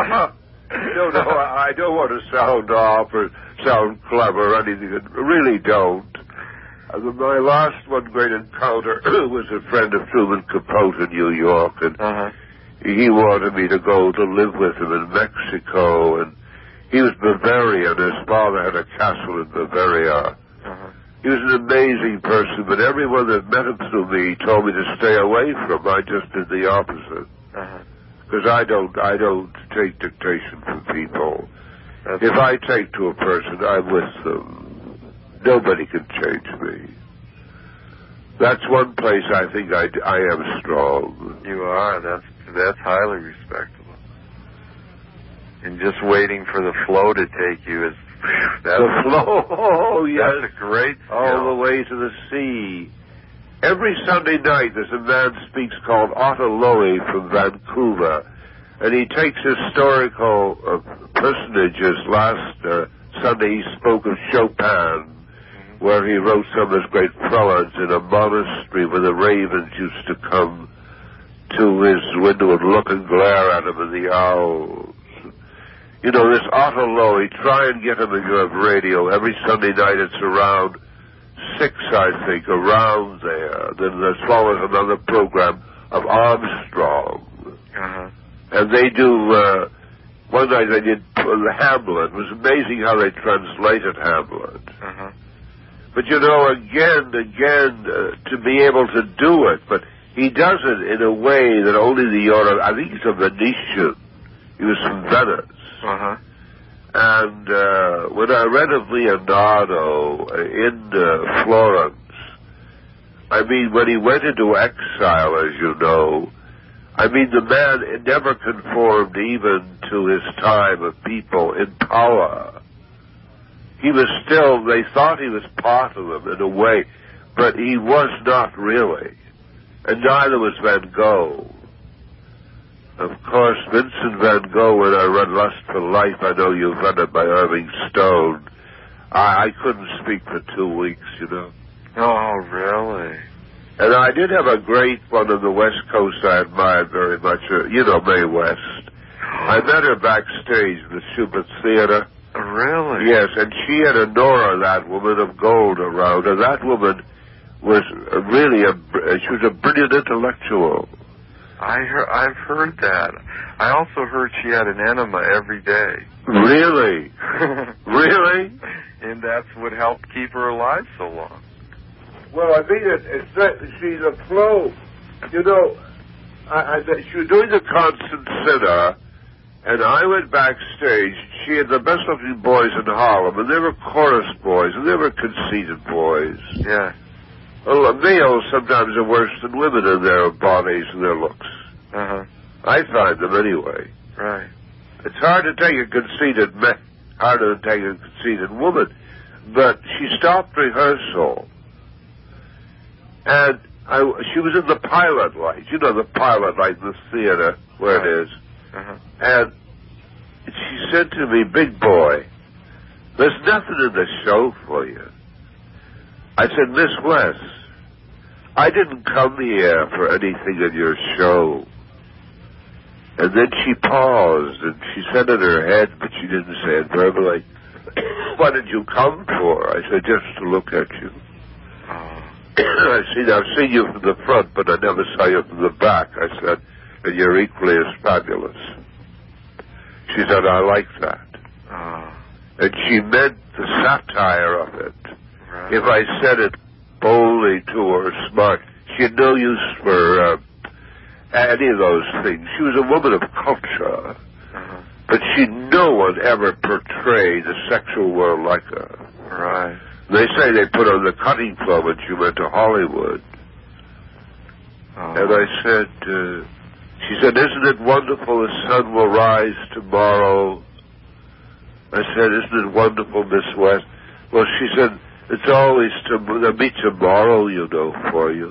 No, no, I don't want to sound off or sound clever or anything. I really don't. Uh, my last one great encounter was a friend of Truman Capote in New York, and uh-huh. he wanted me to go to live with him in Mexico, and he was Bavarian. His father had a castle in Bavaria. Uh-huh. He was an amazing person, but everyone that met him through me told me to stay away from him. I just did the opposite. Uh-huh. Because I don't, I don't take dictation from people. That's if I take to a person, I'm with them. Nobody can change me. That's one place I think I, I am strong. You are. That's that's highly respectable. And just waiting for the flow to take you is that's, the flow. Oh yes, that's a great skill. All the way to the sea. Every Sunday night there's a man speaks called Otto Lowy from Vancouver, and he takes historical uh, personages. Last uh, Sunday he spoke of Chopin, where he wrote some of his great preludes in a monastery where the ravens used to come to his window and look and glare at him, and the owls. You know, this Otto Lowy, try and get him in your radio. Every Sunday night it's around six, I think, around there. Then there's follows another program of Armstrong. Uh-huh. And they do, uh, one night they did uh, the Hamlet. It was amazing how they translated Hamlet. Uh-huh. But, you know, again, again, uh, to be able to do it, but he does it in a way that only the Euro, I think he's a Venetian. He was from Venice. Uh-huh. And uh, when I read of Leonardo in uh, Florence, I mean, when he went into exile, as you know, I mean, the man never conformed even to his time of people in power. He was still, they thought he was part of them in a way, but he was not really. And neither was Van Gogh. Of course, Vincent van Gogh, when I read Lust for Life, I know you've read it by Irving Stone, I, I couldn't speak for two weeks, you know. Oh, really? And I did have a great one on the West Coast I admired very much, uh, you know, Mae West. I met her backstage in the Schubert Theater. Really? Yes, and she had a Nora, that woman, of gold around her. That woman was really a, she was a brilliant intellectual. I heard, I've heard that. I also heard she had an enema every day. Really? Really? And that's what helped keep her alive so long. Well, I think it, it's that she's a flow. You know, I, I, she was doing the Constant Sinner, and I went backstage. She had the best-looking boys in Harlem, and they were chorus boys, and they were conceited boys. Yeah. Well, males sometimes are worse than women in their bodies and their looks. Uh-huh. I find them anyway. Right. It's hard to take a conceited man, harder to take a conceited woman. But she stopped rehearsal, and I, she was in the pilot light. You know, the pilot light in the theater where right. it is. Uh-huh. And she said to me, "Big boy, there's nothing in the show for you." I said, "Miss West, I didn't come here for anything in your show." And then she paused, and she said in her head, but she didn't say it verbally, "What did you come for?" I said, "Just to look at you." Oh. I said, "I've seen you from the front, but I never saw you from the back." I said, "And you're equally as fabulous." She said, "I like that." Oh. And she meant the satire of it. Right. If I said it boldly to her, smart, she had no use for uh, any of those things. She was a woman of culture, uh-huh. but she no one ever portrayed the sexual world like her. Right. They say they put her on the cutting floor when she went to Hollywood. Oh. And I said, uh, she said, "Isn't it wonderful the sun will rise tomorrow?" I said, "Isn't it wonderful, Miss West?" Well, she said, "It's always to, there'll be tomorrow, you know, for you."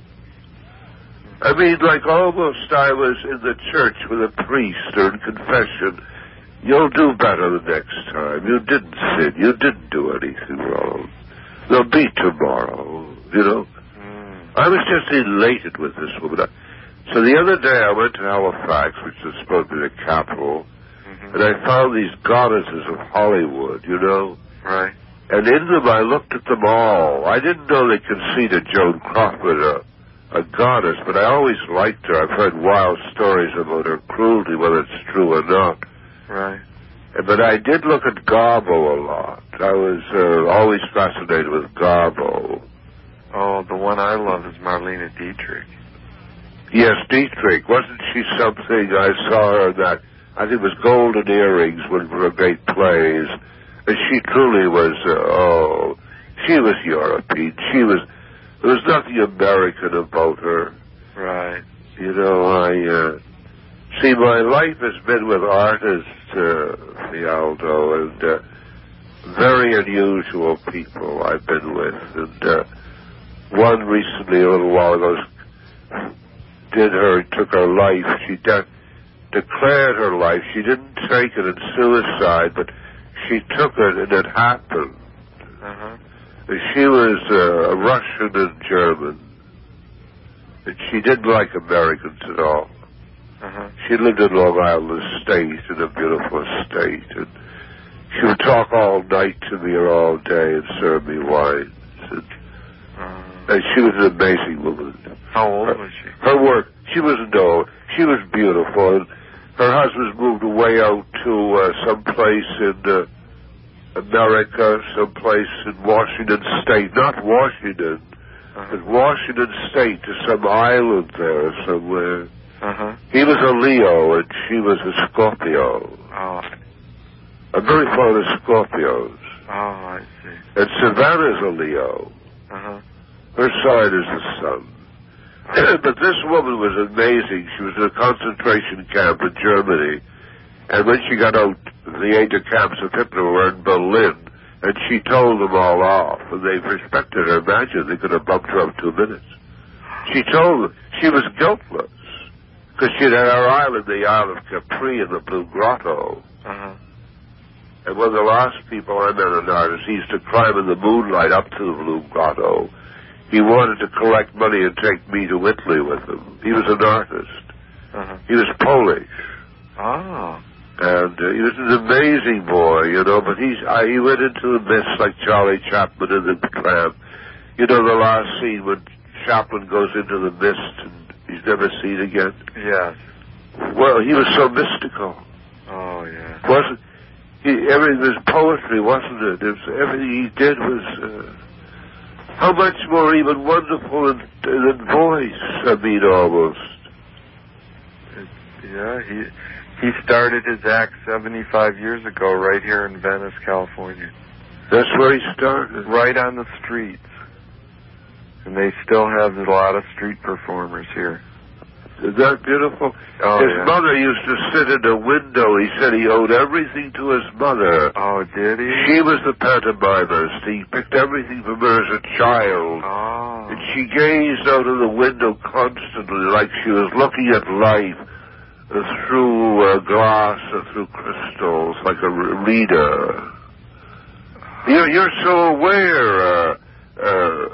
I mean, like almost I was in the church with a priest or in confession. "You'll do better the next time. You didn't sin. You didn't do anything wrong. There'll be tomorrow, you know." Mm. I was just elated with this woman. So the other day I went to Halifax, which is supposed to be the capital, mm-hmm. and I found these goddesses of Hollywood, you know. Right. And in them I looked at them all. I didn't know they considered Joan Crawford a, a goddess, but I always liked her. I've heard wild stories about her cruelty, whether it's true or not. Right. But I did look at Garbo a lot. I was uh, always fascinated with Garbo. Oh, the one I love is Marlene Dietrich. Yes, Dietrich. Wasn't she something? I saw her in that, I think it was Golden Earrings, one of her great plays. And she truly was, uh, oh, she was European. She was, there was nothing American about her. Right. You know, I, uh, see, my life has been with artists, uh, Fialdo, and, uh, very unusual people I've been with. And, uh, one recently, a little while ago, did her, took her life. She de- declared her life. She didn't take it in suicide, but she took it and it happened. Uh-huh. She was uh, a Russian and German. And she didn't like Americans at all. Uh-huh. She lived in Long Island Estate, in a beautiful estate, and she would talk all night to me or all day and serve me wine. And, uh, and she was an amazing woman. How old her, was she? Her work, she wasn't old. She was beautiful. And her husband moved away out to uh, some place in uh, America, some place in Washington State, not Washington, uh-huh. but Washington State, to some island there somewhere. Uh-huh. He was a Leo and she was a Scorpio. Oh. I'm very fond of Scorpios. Oh, I see. And Savannah's a Leo. Uh-huh. Her sign is the sun. Uh-huh. But this woman was amazing. She was in a concentration camp in Germany. And when she got out, the aide de camps of Hitler were in Berlin. And she told them all off. And they respected her. Imagine, they could have bumped her up two minutes. She told them she was guiltless. Because she had her island, the Isle of Capri, in the Blue Grotto. Uh-huh. And one of the last people I met, an artist, he used to climb in the moonlight up to the Blue Grotto. He wanted to collect money and take me to Italy with him. He was an artist. Uh-huh. He was Polish. Oh. And uh, he was an amazing boy, you know, but he's, I, he went into the mist like Charlie Chaplin in the tram. You know the last scene when Chaplin goes into the mist and he's never seen again? Yes. Well, he was so mystical. Oh, yeah. Wasn't he? Everything was poetry, wasn't it? it was, everything he did was uh, how much more even wonderful than, than voice. I mean, almost. It, yeah, he he started his act seventy-five years ago, right here in Venice, California. That's where he started. Right on the streets. And they still have a lot of street performers here. Is that beautiful? Oh, his yeah. mother used to sit in a window. He said he owed everything to his mother. Oh, did he? She was the pantomimist. He picked everything from her as a child. Oh. And she gazed out of the window constantly like she was looking at life uh, through uh, glass or through crystals, like a re- reader. You're, you're so aware, uh, uh,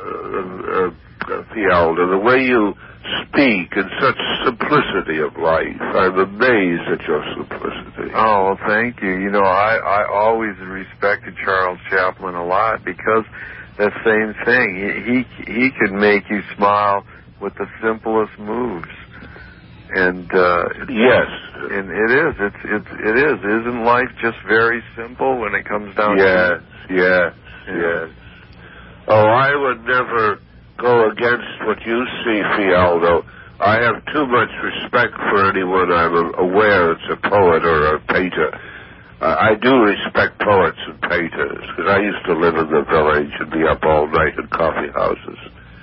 uh, uh, Fialda, the way you speak in such simplicity of life. I'm amazed at your simplicity. Oh, well, thank you. You know, I, I always respected Charles Chaplin a lot because that same thing. He, he, he could make you smile with the simplest moves. And, uh, yes. And it is. It's, it's, it is. Isn't life just very simple when it comes down yes, to it? Yes, yes, yes. Oh, I would never go against what you see, Fialdo. I have too much respect for anyone I'm aware it's a poet or a painter. Uh, I do respect poets and painters, because I used to live in the village and be up all night in coffee houses.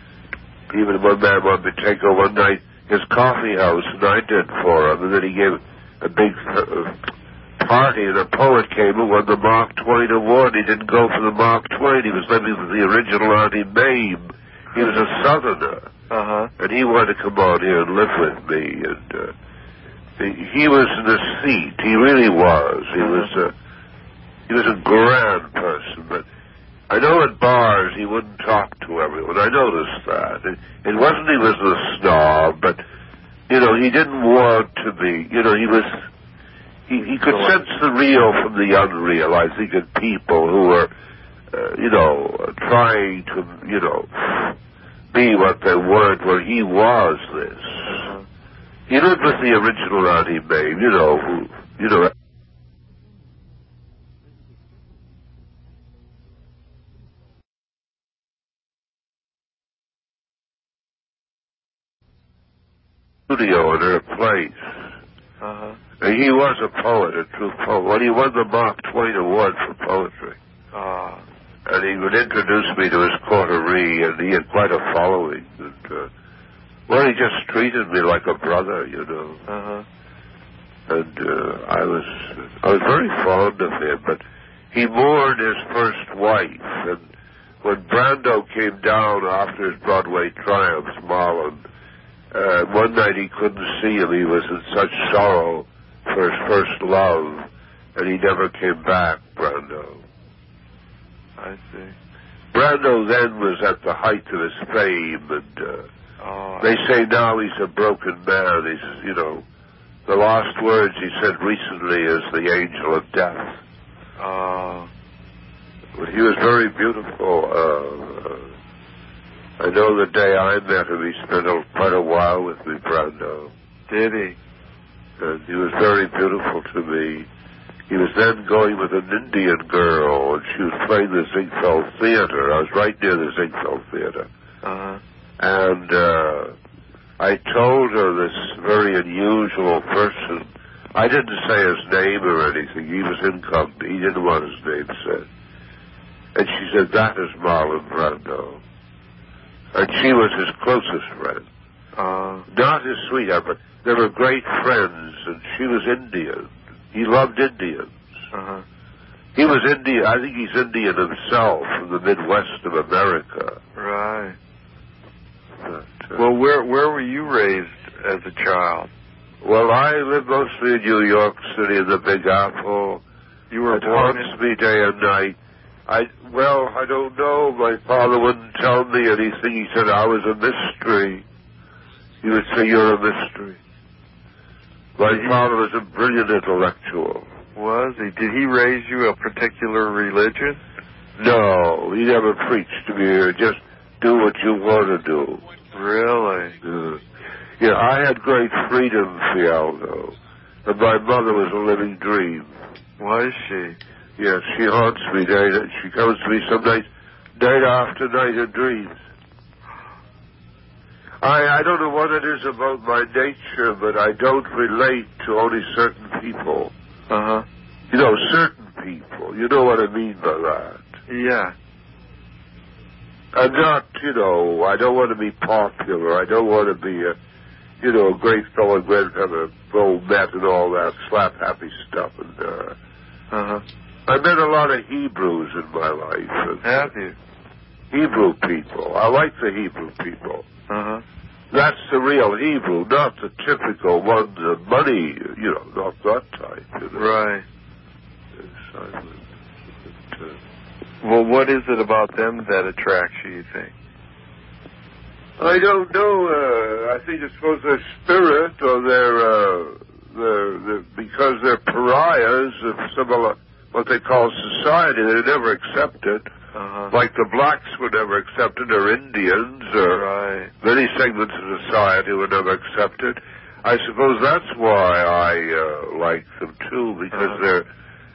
Even one man wanted to take over one night his coffee house, and I did for him, and then he gave a big uh, party, and a poet came and won the Mark Twain Award. He didn't go for the Mark Twain. He was living with the original Auntie Mame. He was a Southerner, uh-huh. and he wanted to come out here and live with me. And uh, he, he was in a seat. He really was. He uh-huh. was a he was a grand person. But I know at bars he wouldn't talk to everyone. I noticed that. It, it wasn't he was a snob, but you know he didn't want to be. You know he was. He, he could so sense the real from the unreal. I think in people who were, uh, you know, trying to, you know, be what they weren't, where he was this. Uh-huh. He lived with the original Auntie Mame, you know, who, you know. Studio in her place. Uh-huh. And he was a poet, a true poet. When he won the Mark Twain Award for poetry. Uh, and he would introduce me to his coterie, and he had quite a following. And, uh, well, he just treated me like a brother, you know. Uh-huh. And uh, I was I was very fond of him, but he mourned his first wife. And when Brando came down after his Broadway triumphs, Marlon, uh, one night he couldn't see him. He was in such sorrow for his first love, and he never came back, Brando. I see. Brando then was at the height of his fame, and uh, oh, they say now he's a broken man. He's, you know, the last words he said recently is the angel of death. Oh. He was very beautiful. Uh, uh, I know the day I met him, he spent a, quite a while with me, Brando. Did he? And he was very beautiful to me. He was then going with an Indian girl, and she was playing the Ziegfeld Theater. I was right near the Ziegfeld Theater. Uh-huh. And uh, I told her this very unusual person. I didn't say his name or anything. He was incognito. He didn't want his name said. And she said, that is Marlon Brando. And she was his closest friend. Uh, Not his sweetheart, but they were great friends, and she was Indian. He loved Indians. Uh-huh. He was Indian. I think he's Indian himself, from the Midwest of America. Right. But, uh, well, where where were you raised as a child? Well, I lived mostly in New York City, in the Big Apple. You were it born haunts in... me day and night. I well, I don't know. My father wouldn't tell me anything. He said I was a mystery. He would say, you're a mystery. My Did father he... was a brilliant intellectual. Was he? Did he raise you a particular religion? No, he never preached to me. Just do what you want to do. Really? Uh, yeah, I had great freedom, Fialdo. And my mother was a living dream. Was she? Yes, she haunts me day. She comes to me some nights, night after night in dreams. I, I don't know what it is about my nature, but I don't relate to only certain people. Uh-huh. You know, certain people. You know what I mean by that. Yeah. I'm not, you know, I don't want to be popular. I don't want to be a, you know, a great fellow, grandfather, old met and all that slap-happy stuff. And, uh... Uh-huh. I met a lot of Hebrews in my life. And, Have you? Hebrew people. I like the Hebrew people. Uh-huh. That's the real Hebrew, not the typical one, the money, you know, not that type. You know. Right. Yes, I would, but, uh, well, what is it about them that attracts you, you think? I don't know. Uh, I think it's suppose their spirit or their, uh, their, their, because they're pariahs of some of what they call society. They're never accepted. Uh-huh. Like the blacks were never accepted, or Indians, or right. many segments of society were never accepted. I suppose that's why I uh, like them too, because uh-huh. they're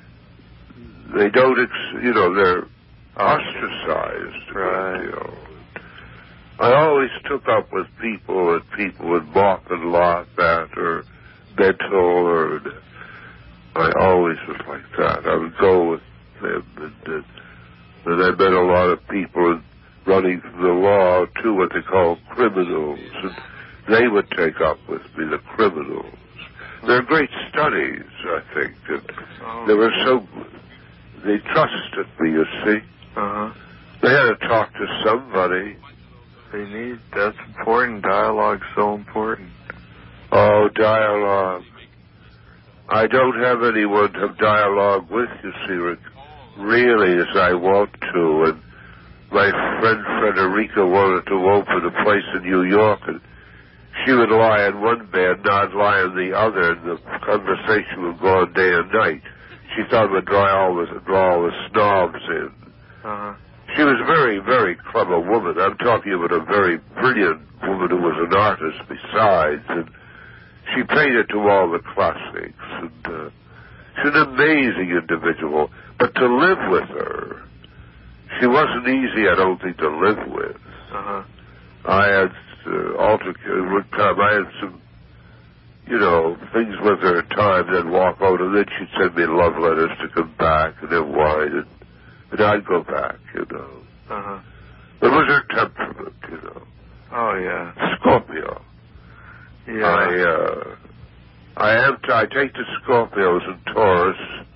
they don't, ex- you know, they're ostracized. Right. You know. I always took up with people that people would mock and laugh at, or mental, or I always was like that. I would go with them, and, and, and I met a lot of people running from the law, too, what they call criminals, and they would take up with me, the criminals. They're great studies, I think, and oh. they were so, they trusted me, you see. Uh-huh. They had to talk to somebody. They need, that's important. Dialogue's so important. Oh, dialogue. I don't have anyone to have dialogue with, you see, Rick, really, as I want to. And my friend Frederica wanted to open a place in New York, and she would lie in one bed, and I'd lie in the other, and the conversation would go on day and night. She thought it would draw all the, draw all the snobs in. Uh-huh. She was a very, very clever woman. I'm talking about a very brilliant woman who was an artist besides, and she painted to all the classics, and uh, she's an amazing individual. But to live with her, she wasn't easy, I don't think, to live with. Uh-huh. I had uh, altercation would come. I had some, you know, things with her at times. I'd walk out, and then she'd send me love letters to come back, and then wine, and, and I'd go back, you know. Uh-huh. It was her temperament, you know. Oh, yeah. Scorpio. Yeah. I, uh, I am, t- I take the Scorpios and Taurus,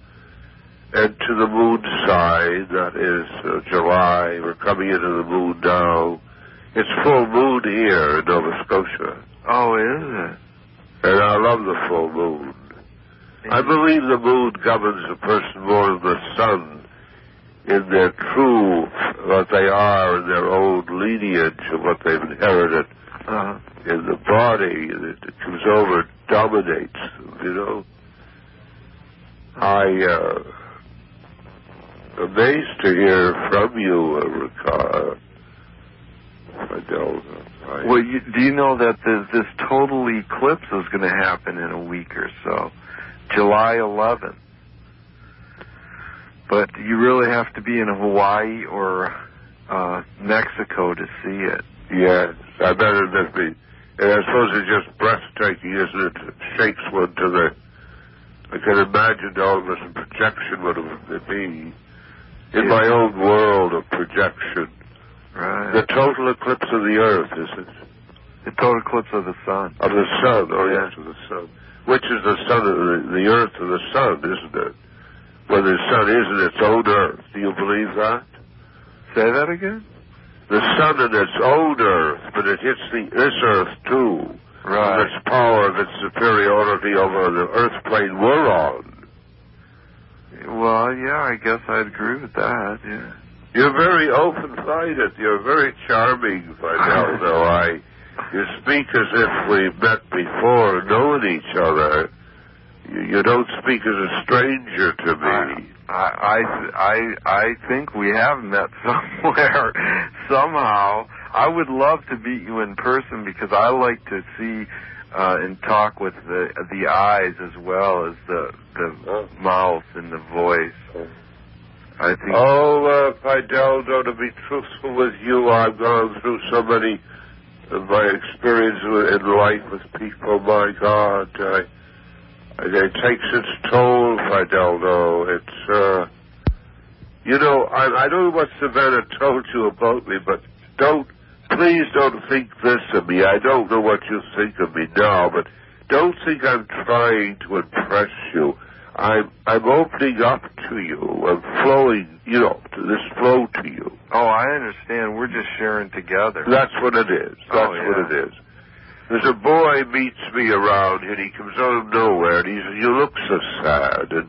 and to the moon side, that is uh, July. We're coming into the moon now. It's full moon here in Nova Scotia. Oh, is it? And I love the full moon. I believe the moon governs a person more than the sun. in their true, what they are, in their old lineage of what they've inherited Uh-huh. in the body, and it, it comes over and dominates them, you know. I, uh, amazed to hear from you, uh, Ricardo. I don't know. I, Well, you, do you know that this, this total eclipse is going to happen in a week or so, July eleventh. But you really have to be in Hawaii or uh, Mexico to see it. Yes, I bet it must be. And I suppose it's just breathtaking, isn't it? It shakes one to the... I can imagine almost a projection what it would be. In my own world of projection. Right. The total eclipse of the Earth, is it? The total eclipse of the sun. Of the sun, oh Yeah. yes, of the sun. Which is the sun of the, the Earth of the sun, isn't it? When the sun isn't its own Earth. Do you believe that? Say that again? The sun in its own Earth, but it hits the, this Earth too. Right. Of its power, of its superiority over the Earth plane we're on. Well, yeah, I guess I'd agree with that, yeah. You're very open-minded. You're very charming, Fidel, though. I, you speak as if we've met before and known each other. You, you don't speak as a stranger to me. I, I, I, I think we have met somewhere, somehow. I would love to meet you in person because I like to see uh, and talk with the the eyes as well as the the oh. mouth and the voice. I think. Oh, uh, Fidel, though, to be truthful with you, I've gone through so many of my experiences in life with people. My God, I, it takes its toll, Fidel, though. It's, uh, you know, I, I don't know what Savannah told you about me, but don't, please don't think this of me. I don't know what you think of me now, but don't think I'm trying to impress you. I'm I'm opening up to you. I'm flowing, you know, to this flow to you. Oh, I understand. We're just sharing together. That's what it is. That's oh, yeah. what it is. There's a boy meets me around and he comes out of nowhere and he says, "You look so sad." And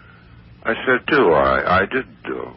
I said, "Do I? I didn't do."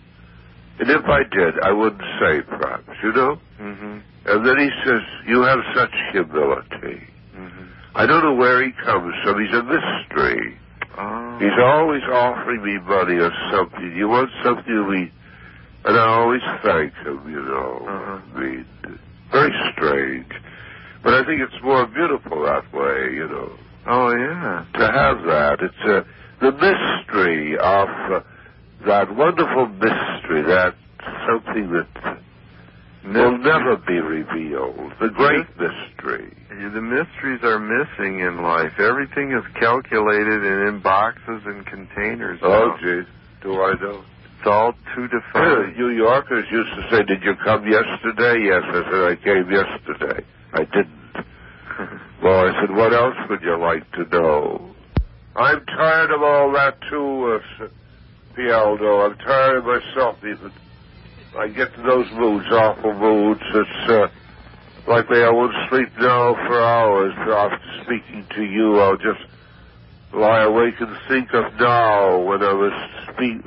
And if I did, I wouldn't say, perhaps, you know? Mm-hmm. And then he says, "You have such humility." Mm-hmm. I don't know where he comes from. He's a mystery. Oh. He's always offering me money or something. You want something we... And I always thank him, you know. Uh-huh. I mean, very strange. But I think it's more beautiful that way, you know. Oh, yeah. To have that. It's uh, the mystery of uh, that wonderful mystery, that something that mystery. will never be revealed. The great mystery. The mysteries are missing in life. Everything is calculated and in boxes and containers. Oh, now. geez. Do I know? It's all too defined. New Yorkers used to say, "Did you come yesterday?" Yes, I said, "I came yesterday." I didn't. Well, I said, "What else would you like to know?" I'm tired of all that, too, uh, Pialdo. I'm tired of myself even. I get to those moods, awful moods. It's uh, like me, I won't sleep now for hours after speaking to you. I'll just lie awake and think of now when I was speak,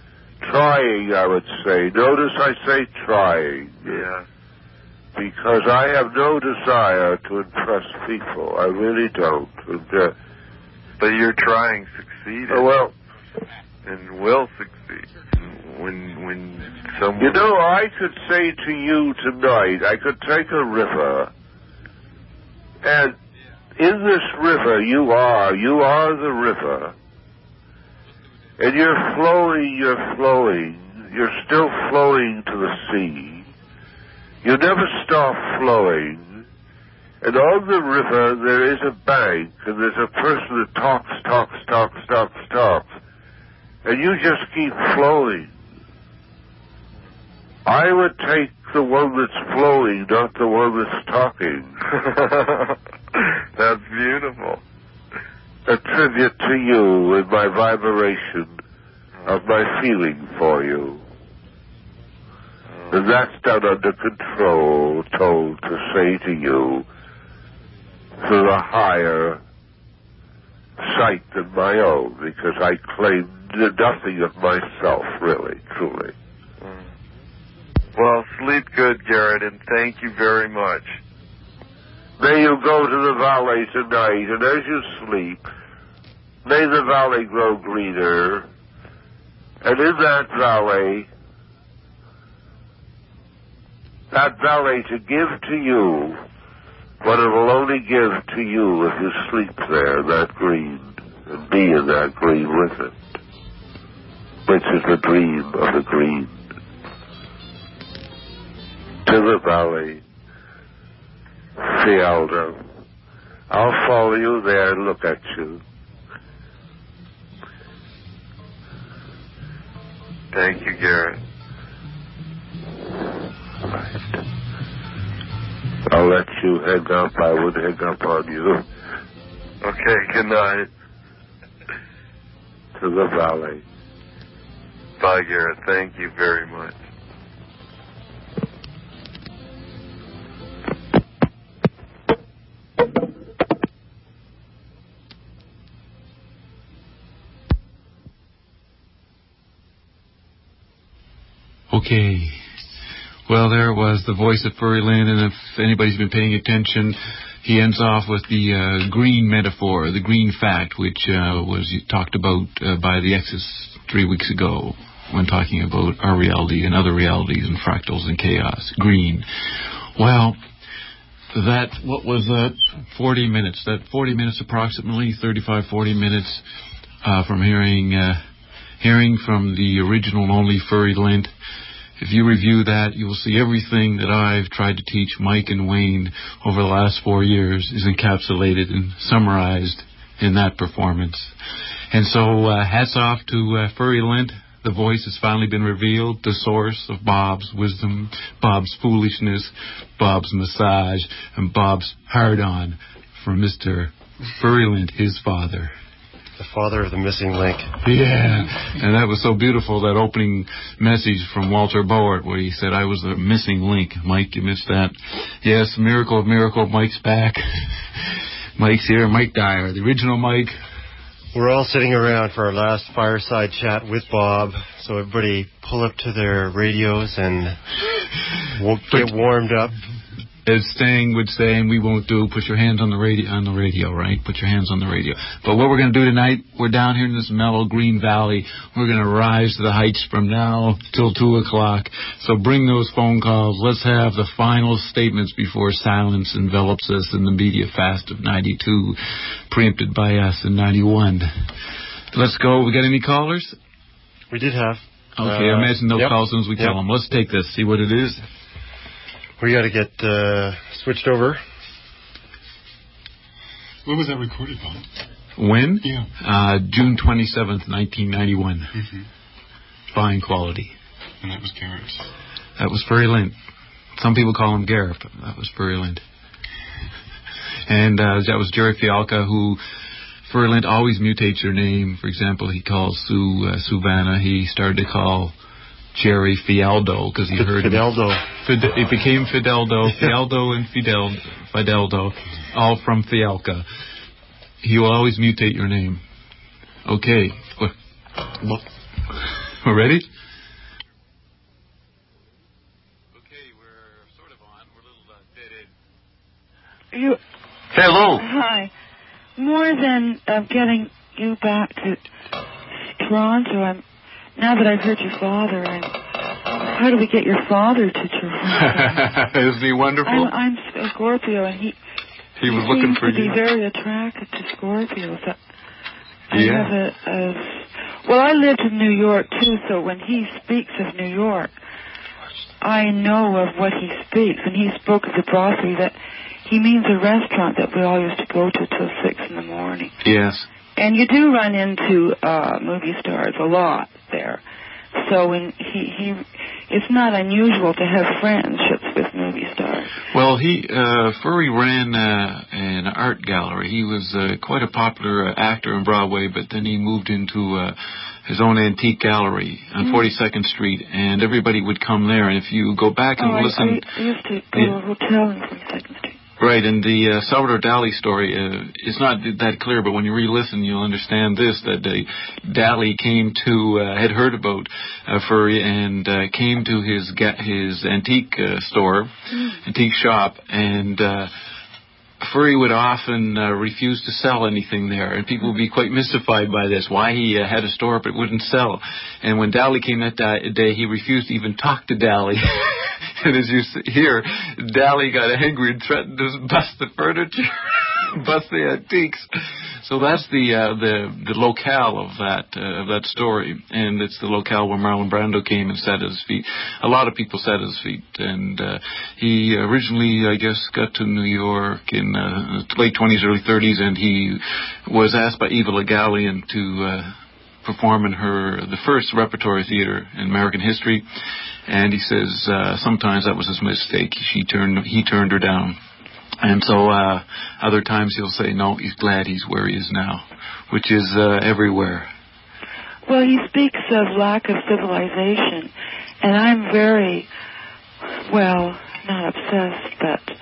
trying, I would say. Notice I say trying. Yeah. Because I have no desire to impress people. I really don't. And, uh, but you're trying, succeeded. Oh, well. And will succeed. When, when someone... You know, I could say to you tonight, I could take a river, and in this river you are, you are the river, and you're flowing, you're flowing, you're still flowing to the sea. You never stop flowing, and on the river there is a bank, and there's a person that talks, talks, talks, talks, talks, and you just keep flowing. I would take the one that's flowing, not the one that's talking. That's beautiful. A tribute to you and my vibration of my feeling for you. Oh. And that's done under control, told to say to you through a higher sight than my own, because I claim nothing of myself, really, truly. Mm. Well, sleep good, Garrett, and thank you very much. May you go to the valley tonight, and as you sleep, may the valley grow greener, and in that valley, that valley to give to you what it will only give to you if you sleep there, that green, and be in that green with it, which is the dream of the green. To the valley, Fialdo. I'll follow you there and look at you. Thank you, Garrett. Right. I'll let you hang up. I would hang up on you. Okay, good night. To the valley. Bye, Garrett. Thank you very much. Okay. Well, there was the voice of Furryland, and if anybody's been paying attention, he ends off with the uh, green metaphor, the green fact, which uh, was talked about uh, by the Exes three weeks ago when talking about our reality and other realities and fractals and chaos. Green. Well, that, what was that? forty minutes. That forty minutes approximately, thirty-five, forty minutes uh, from hearing, uh, hearing from the original and only Furryland. If you review that, you will see everything that I've tried to teach Mike and Wayne over the last four years is encapsulated and summarized in that performance. And so, uh, hats off to uh, Furryland. The voice has finally been revealed, the source of Bob's wisdom, Bob's foolishness, Bob's massage, and Bob's hard-on from Mister Furryland, his father. The father of the missing link. Yeah, and that was so beautiful, that opening message from Walter Boart where he said, I was the missing link. Mike, you missed that. Yes, miracle of miracle, Mike's back. Mike's here, Mike Dyer, the original Mike. We're all sitting around for our last fireside chat with Bob, so everybody pull up to their radios and we'll get warmed up. As Stang would say, and we won't do, put your hands on the radio, on the radio, right? Put your hands on the radio. But what we're going to do tonight, we're down here in this mellow green valley. We're going to rise to the heights from now till two o'clock. So bring those phone calls. Let's have the final statements before silence envelops us in the media fast of ninety-two, preempted by us in ninety-one. Let's go. We got any callers? We did have. Okay, uh, I imagine they'll yep. call as soon as we yep. tell them. Let's take this, see what it is. We got to get uh, switched over. When was that recorded, Bob? When? Yeah. Uh, June twenty-seventh, nineteen ninety-one. Mm-hmm. Fine quality. And that was Garrett. That was Furryland. Some people call him Garrett, but that was Furryland. And uh, that was Jerry Fialka, who Furryland always mutates her name. For example, he calls Sue uh, Suvana. He started to call Jerry Fialdo because he heard Fideldo. Fide- it became Fideldo, Fialdo and Fidel, Fideldo, all from Fialka. He will always mutate your name. Okay. We're ready? Okay, we're sort of on. We're a little uh, dead end. You. Hello. Hi. More than uh, getting you back to Toronto, I'm. Now that I've heard your father, and how do we get your father to Toronto? Isn't he wonderful? I'm, I'm a Scorpio, and he he was he looking seems for to you. be very attracted to Scorpios. I Yeah. have a, a well, I lived in New York too, so when he speaks of New York, I know of what he speaks. And he spoke of the brasserie, that he means a restaurant that we all used to go to till six in the morning. Yes. And you do run into uh, movie stars a lot there. So when he, he, it's not unusual to have friendships with movie stars. Well, he, uh, Furry ran uh, an art gallery. He was uh, quite a popular uh, actor on Broadway, but then he moved into uh, his own antique gallery on mm. forty-second Street, and everybody would come there. And if you go back and oh, listen... I, I used to go yeah. to a hotel on forty-second Street. Right, and the uh, Salvador Dali story uh, is not that clear, but when you re-listen, you'll understand this, that uh, Dali came to, uh, had heard about uh, Furry and uh, came to his ga- his antique uh, store, mm. antique shop, and uh, Furry would often uh, refuse to sell anything there, and people would be quite mystified by this, why he uh, had a store but wouldn't sell. And when Dali came that day, he refused to even talk to Dali. And as you hear, Dali got angry and threatened to bust the furniture, bust the antiques. So that's the uh, the the locale of that uh, of that story, and it's the locale where Marlon Brando came and sat at his feet. A lot of people sat at his feet, and uh, he originally, I guess, got to New York in uh, late twenties, early thirties, and he was asked by Eva Le Gallienne to uh, perform in her the first repertory theater in American history, and he says uh, sometimes that was his mistake. She turned he turned her down. And so uh, other times he'll say, no, he's glad he's where he is now, which is uh, everywhere. Well, he speaks of lack of civilization, and I'm very, well, not obsessed,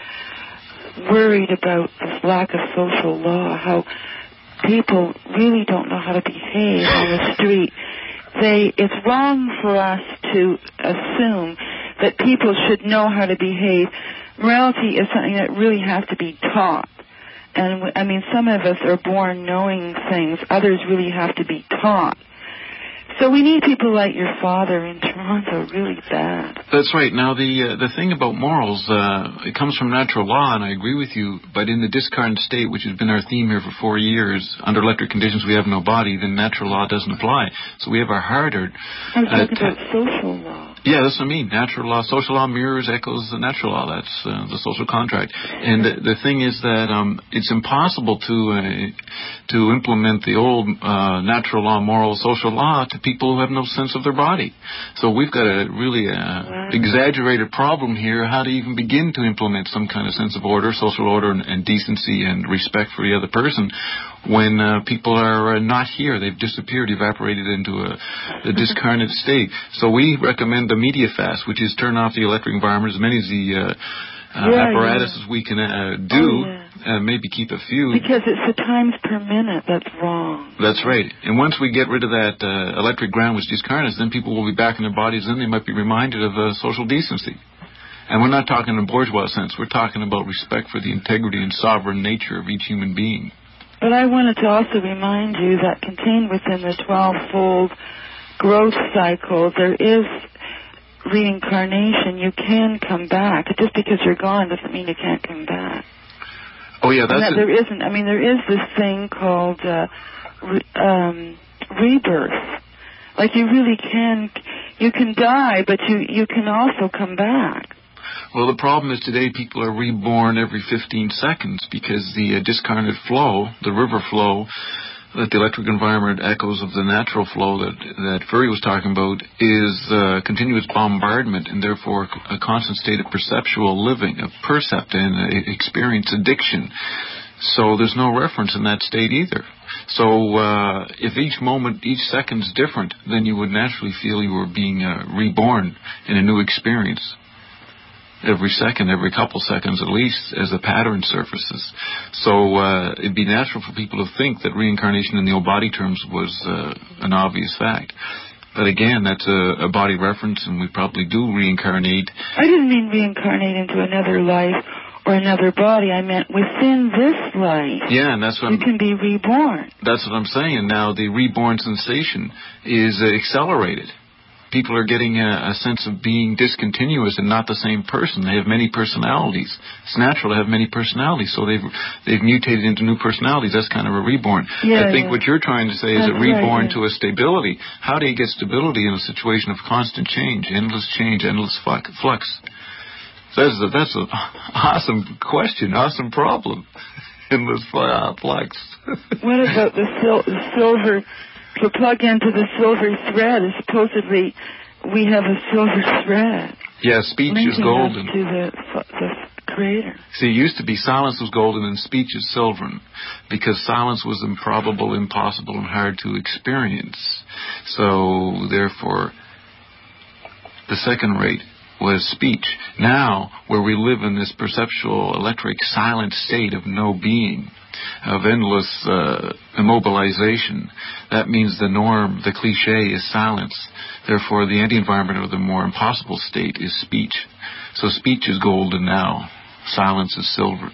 but worried about this lack of social law, how people really don't know how to behave on the street. They, it's wrong for us to assume that people should know how to behave. Morality is something that really has to be taught. And, I mean, some of us are born knowing things. Others really have to be taught. So we need people like your father in Toronto really bad. That's right. Now, the uh, the thing about morals, uh, it comes from natural law, and I agree with you, but in the discarnate state, which has been our theme here for four years, under electric conditions we have no body, then natural law doesn't apply. So we have our harder... I was talking uh, about social law. Yeah, that's what I mean. Natural law, social law mirrors, echoes the natural law. That's uh, the social contract. And the, the thing is that um, it's impossible to uh, to implement the old uh, natural law, moral, social law to people who have no sense of their body. So we've got a really uh, wow. exaggerated problem here, how to even begin to implement some kind of sense of order, social order, and, and decency and respect for the other person when uh, people are uh, not here. They've disappeared, evaporated into a, a discarnate state. So we recommend the media fast, which is turn off the electric environment, as many as the uh, uh, yeah, apparatuses yeah. we can uh, do. Oh, yeah. Uh, maybe keep a few. Because it's the times per minute that's wrong. That's right. And once we get rid of that uh, electric ground which is discarnate, then people will be back in their bodies, then they might be reminded of uh, social decency. And we're not talking in a bourgeois sense. We're talking about respect for the integrity and sovereign nature of each human being. But I wanted to also remind you that contained within the twelve-fold growth cycle, there is reincarnation. You can come back. Just because you're gone doesn't mean you can't come back. Oh, yeah, that's... That there isn't. I mean, there is this thing called uh, re- um, rebirth. Like, you really can... You can die, but you, you can also come back. Well, the problem is today people are reborn every fifteen seconds because the uh, discarnate flow, the river flow, that the electric environment echoes of the natural flow that that Furry was talking about, is uh, continuous bombardment and therefore a constant state of perceptual living, of percept and uh, experience addiction. So there's no reference in that state either. So uh, if each moment, each second's different, then you would naturally feel you were being uh, reborn in a new experience. Every second, every couple seconds at least, as a pattern surfaces. So uh, it'd be natural for people to think that reincarnation in the old body terms was uh, an obvious fact. But again, that's a, a body reference, and we probably do reincarnate. I didn't mean reincarnate into another life or another body. I meant within this life. Yeah, and that's what you I'm, can be reborn. That's what I'm saying. Now, the reborn sensation is uh, accelerated. People are getting a, a sense of being discontinuous and not the same person. They have many personalities. It's natural to have many personalities, so they've they've mutated into new personalities. That's kind of a reborn. Yeah, I think yeah. what you're trying to say is That's a reborn right, yeah. to a stability. How do you get stability in a situation of constant change, endless change, endless flux? That's a, that's an awesome question, awesome problem. Endless flux. What about the, sil- the silver... To plug into the silver thread, supposedly we have a silver thread. Yeah, speech is golden. To the, the Creator. See, it used to be silence was golden and speech is silvern, because silence was improbable, impossible, and hard to experience. So, therefore, the second rate was speech. Now, where we live in this perceptual, electric, silent state of no being, of endless uh, immobilization, that means the norm, the cliche, is silence. Therefore, the anti-environment, or the more impossible state, is speech. So speech is golden now. Silence is silver.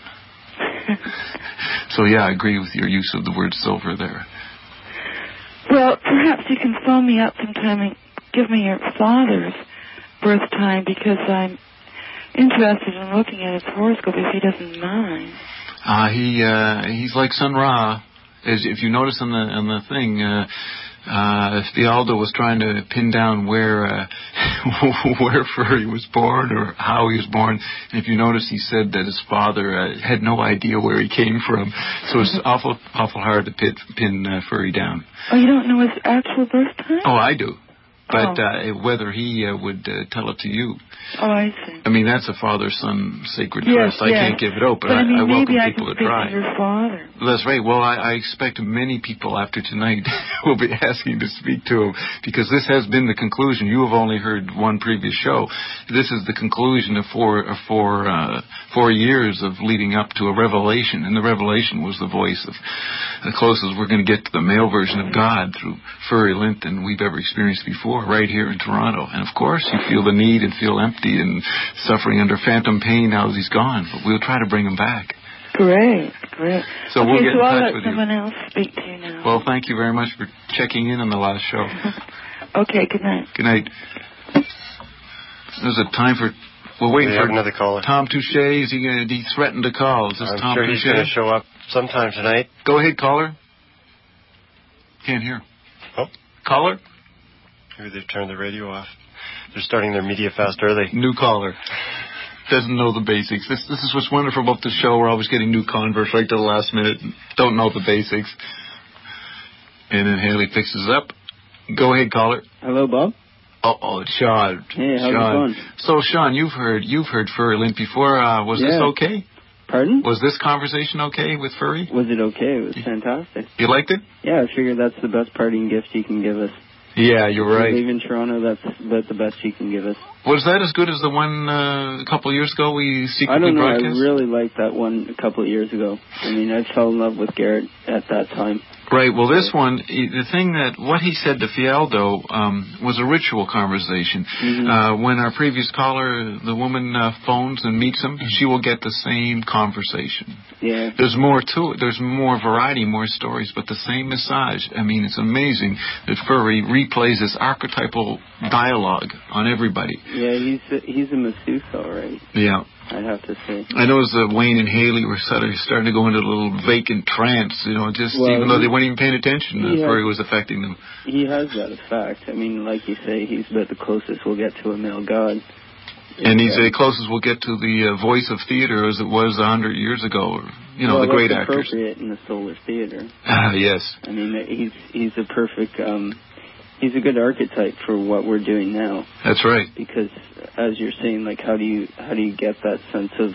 So, yeah, I agree with your use of the word silver there. Well, perhaps you can phone me up sometime and give me your father's birth time, because I'm interested in looking at his horoscope, if he doesn't mind. Uh, he uh, he's like Sun Ra. As if you notice on the on the thing, uh, uh, Fialdo was trying to pin down where uh, where Furry was born or how he was born. And if you notice, he said that his father uh, had no idea where he came from. So it's awful awful hard to pit, pin uh, Furry down. Oh, you don't know his actual birth time? Oh, I do. But oh. uh, whether he uh, would uh, tell it to you. Oh, I see. I mean, that's a father-son sacred yes, trust. I yes. can't give it out, but, but I, mean, I, I welcome maybe I people can to try. To your father. That's right. Well, I, I expect many people after tonight will be asking to speak to him, because this has been the conclusion. You have only heard one previous show. This is the conclusion of four, of four, uh, four years of leading up to a revelation, and the revelation was the voice of the closest we're going to get to the male version of God through Furry Linton we've ever experienced before, right here in Toronto. And of course, you feel the need and feel empty and suffering under phantom pain now that he's gone, but we'll try to bring him back. Great, great. So okay, we'll get so in I'll touch let with someone you. else speak to you now. Well, thank you very much for checking in on the last show. Okay, good night. Good night. There's a time for... We're waiting we for have another caller. Tom Touche. Is he going to... He threatened to call. Is this I'm Tom sure Touche? he's going to show up sometime tonight. Go ahead, caller. Can't hear. Oh. Caller? Maybe they've turned the radio off. They're starting their media fast early. New caller. Doesn't know the basics. This this is what's wonderful about the show. We're always getting new converts right to the last minute. Don't know the basics. And then Haley fixes up. Go ahead, caller. Hello, Bob. Oh, oh, it's Sean. Hey, how's Sean. it going? So, Sean, you've heard you've heard Furry Lint before. Uh, was yeah. this okay? Pardon? Was this conversation okay with Furry? Was it okay? It was fantastic. You liked it? Yeah, I figured that's the best parting gift you can give us. Yeah, you're right. We live in Toronto, that's that's the best you can give us. Was that as good as the one uh, a couple of years ago we secretly I don't know, broadcast? I really liked that one a couple of years ago. I mean, I fell in love with Garrett at that time. Right, well, this one, the thing that, what he said to Fialdo um, was a ritual conversation. Mm-hmm. Uh, when our previous caller, the woman, uh, phones and meets him, she will get the same conversation. Yeah. There's more to it. There's more variety, more stories, but the same massage. I mean, it's amazing that Furry replays this archetypal dialogue on everybody. Yeah, he's a, he's a masseuse, all right. Yeah. I'd have to say. I noticed that Wayne and Haley were sort of starting to go into a little vacant trance, you know, just well, even though they weren't even paying attention, the Furry was affecting them. He has that effect. I mean, like you say, he's about the closest we'll get to a male god. And he's the closest we'll get to the uh, voice of theater as it was a hundred years ago, or, you know, well, the great that's actors. Appropriate in the solar theater. Ah, yes. I mean, he's he's a perfect, um, he's a good archetype for what we're doing now. That's right. Because, as you're saying, like, how do you how do you get that sense of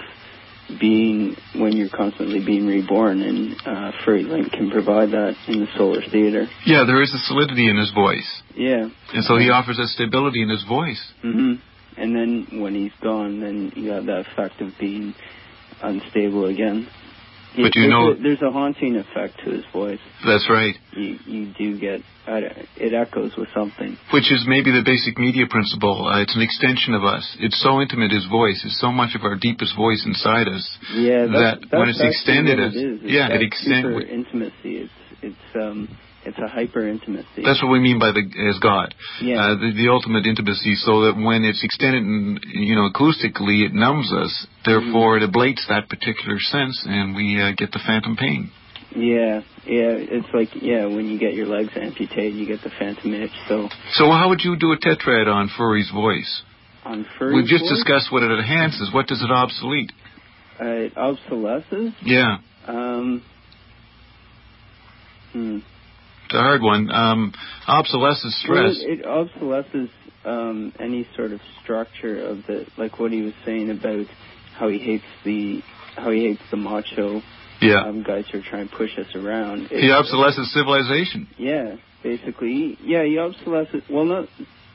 being when you're constantly being reborn? And uh, Furry Link can provide that in the solar theater. Yeah, there is a solidity in his voice. Yeah. And so he offers a stability in his voice. Mm-hmm. And then when he's gone, then you have that effect of being unstable again. But you there's know... A, there's a haunting effect to his voice. That's right. You you do get... It echoes with something. Which is maybe the basic media principle. Uh, it's an extension of us. It's so intimate, his voice. It's so much of our deepest voice inside us. Yeah, that's, that that's when it's extended... What it is. It's yeah, it extends... Super intimacy. It's... it's um. It's a hyper intimacy. That's what we mean by the as God. Yeah. Uh, the, the ultimate intimacy, so that when it's extended, and you know, acoustically, it numbs us. Therefore, mm-hmm. it ablates that particular sense, and we uh, get the phantom pain. Yeah, yeah. It's like yeah, when you get your legs amputated, you get the phantom itch. So. So how would you do a tetrad on Furry's voice? On Furry's We've just voice? discussed what it enhances. What does it obsolete? Uh, it obsolesces. Yeah. Um. Hmm. It's a hard one. Um, obsolescence stress. Well, it, it obsolesces um, any sort of structure of the, like what he was saying about how he hates the, how he hates the macho yeah. um, guys who are trying to push us around. It, he obsolesces civilization. Yeah, basically. Yeah, he obsolesces. Well, not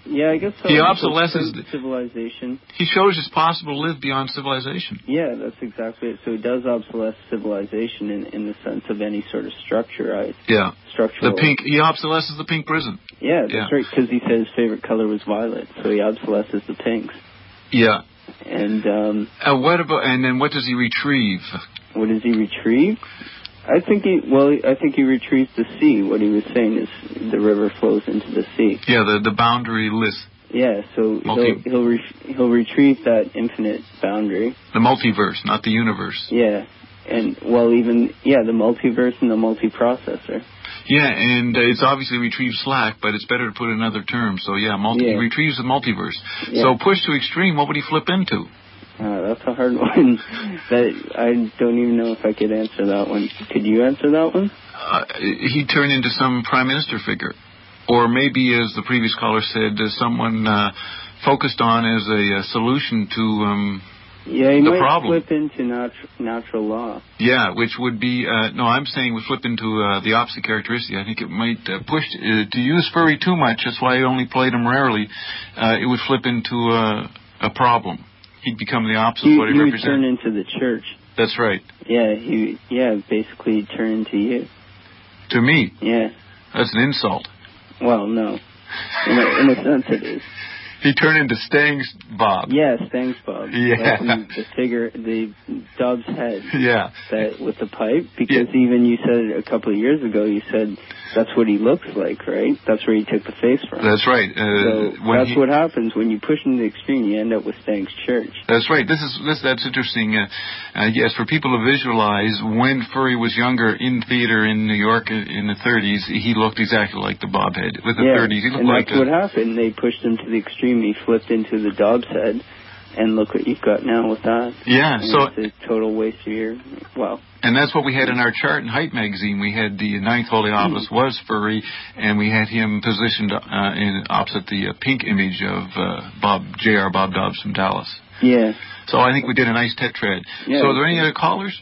Yeah, I guess so. He obsolesces civilization. He shows it's possible to live beyond civilization. Yeah, that's exactly it. So he does obsolesce civilization in, in the sense of any sort of structure, right? Yeah. Structural. The pink. He obsolesces the pink prison. Yeah, that's yeah. right, because he said his favorite color was violet, so he obsolesces the pinks. Yeah. And um, uh, what about? And then what does he retrieve? What does he retrieve? I think he. Well, I think he retrieves the sea. What he was saying is the river flows into the sea. Yeah, the the boundary list. Yeah, so Multi- he'll he'll, re- he'll retrieve that infinite boundary. The multiverse, not the universe. Yeah, and well, even yeah, the multiverse and the multiprocessor. Yeah, and uh, it's obviously retrieved slack, but it's better to put another term. So yeah, multi- yeah. he retrieves the multiverse. Yeah. So pushed to extreme, what would he flip into? Uh, that's a hard one. That I don't even know if I could answer that one. Could you answer that one? Uh, he'd turn into some prime minister figure. Or maybe, as the previous caller said, uh, someone uh, focused on as a, a solution to um, yeah, he the might problem. flip into natu- natural law. Yeah, which would be, uh, no, I'm saying would flip into uh, the opposite characteristic. I think it might uh, push, uh, to use furry too much, that's why I only played him rarely, uh, it would flip into uh, a problem. He'd become the opposite he, of what he, he represents. He would turn into the church. That's right. Yeah, he, yeah, basically turn into you. To me? Yeah. That's an insult. Well, no. In a, in a sense, it is. He turned into Stang's Bob. Yeah, Stang's Bob. Yeah. Like the figure, the Dobbs head. Yeah. That with the pipe, because yeah. even you said a couple of years ago, you said that's what he looks like, right? That's where he took the face from. That's right. Uh, so that's he, what happens when you push him to the extreme. You end up with Stang's church. That's right. This is this. That's interesting. Uh, uh, yes, for people to visualize, when Furry was younger in theater in New York in the thirties, he looked exactly like the Bob head. With the yeah, thirties, he looked and like. That's a, what happened. They pushed him to the extreme. He flipped into the Dobbs head, and look what you've got now with that. Yeah, and so it's a total waste of your well. And that's what we had in our chart in Height magazine. We had the ninth holy office was Furry, and we had him positioned uh, in opposite the uh, pink image of uh, Bob J R Bob Dobbs from Dallas. Yeah. So I think we did a nice tetrad. Yeah, so are there any other callers?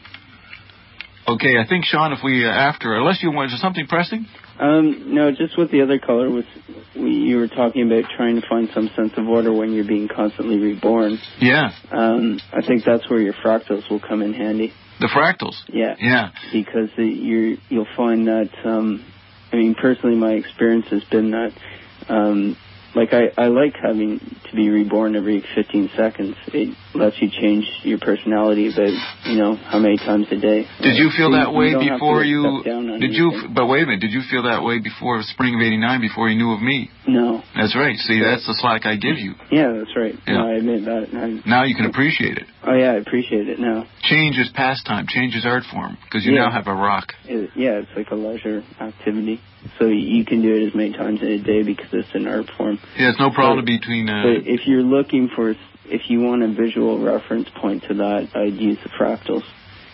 Okay, I think Sean, if we uh, after, unless you want, is there something pressing? Um, no, just what the other caller was, we, you were talking about trying to find some sense of order when you're being constantly reborn. Yeah. Um, I think that's where your fractals will come in handy. The fractals? Yeah. Yeah. Because the, you're, you'll find that, um, I mean, personally, my experience has been that, um, like, I, I like having to be reborn every fifteen seconds. It lets you change your personality about, you know, how many times a day. Did you feel so that way you before you... Did you... anything. But wait a minute, did you feel that way before spring of eighty-nine, before you knew of me? No. That's right. See, that's the slack I give you. Yeah, that's right. Yeah. No, I admit that. I, now you can appreciate it. Oh, yeah, I appreciate it now. Change is pastime. Change is art form. Because you yeah. now have a rock. It, yeah, it's like a leisure activity. So you can do it as many times in a day because it's an art form. Yeah, it's no problem but, between... Uh, but if you're looking for... If you want a visual reference point to that, I'd use the fractals.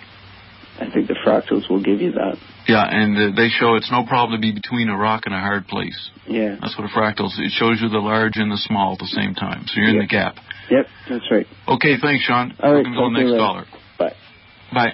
I think the fractals will give you that. Yeah, and uh, they show it's no problem to be between a rock and a hard place. Yeah. That's what a fractals... It shows you the large and the small at the same time. So you're yep. in the gap. Yep, that's right. Okay, thanks, Sean. All right, welcome to the next caller. Bye. Bye.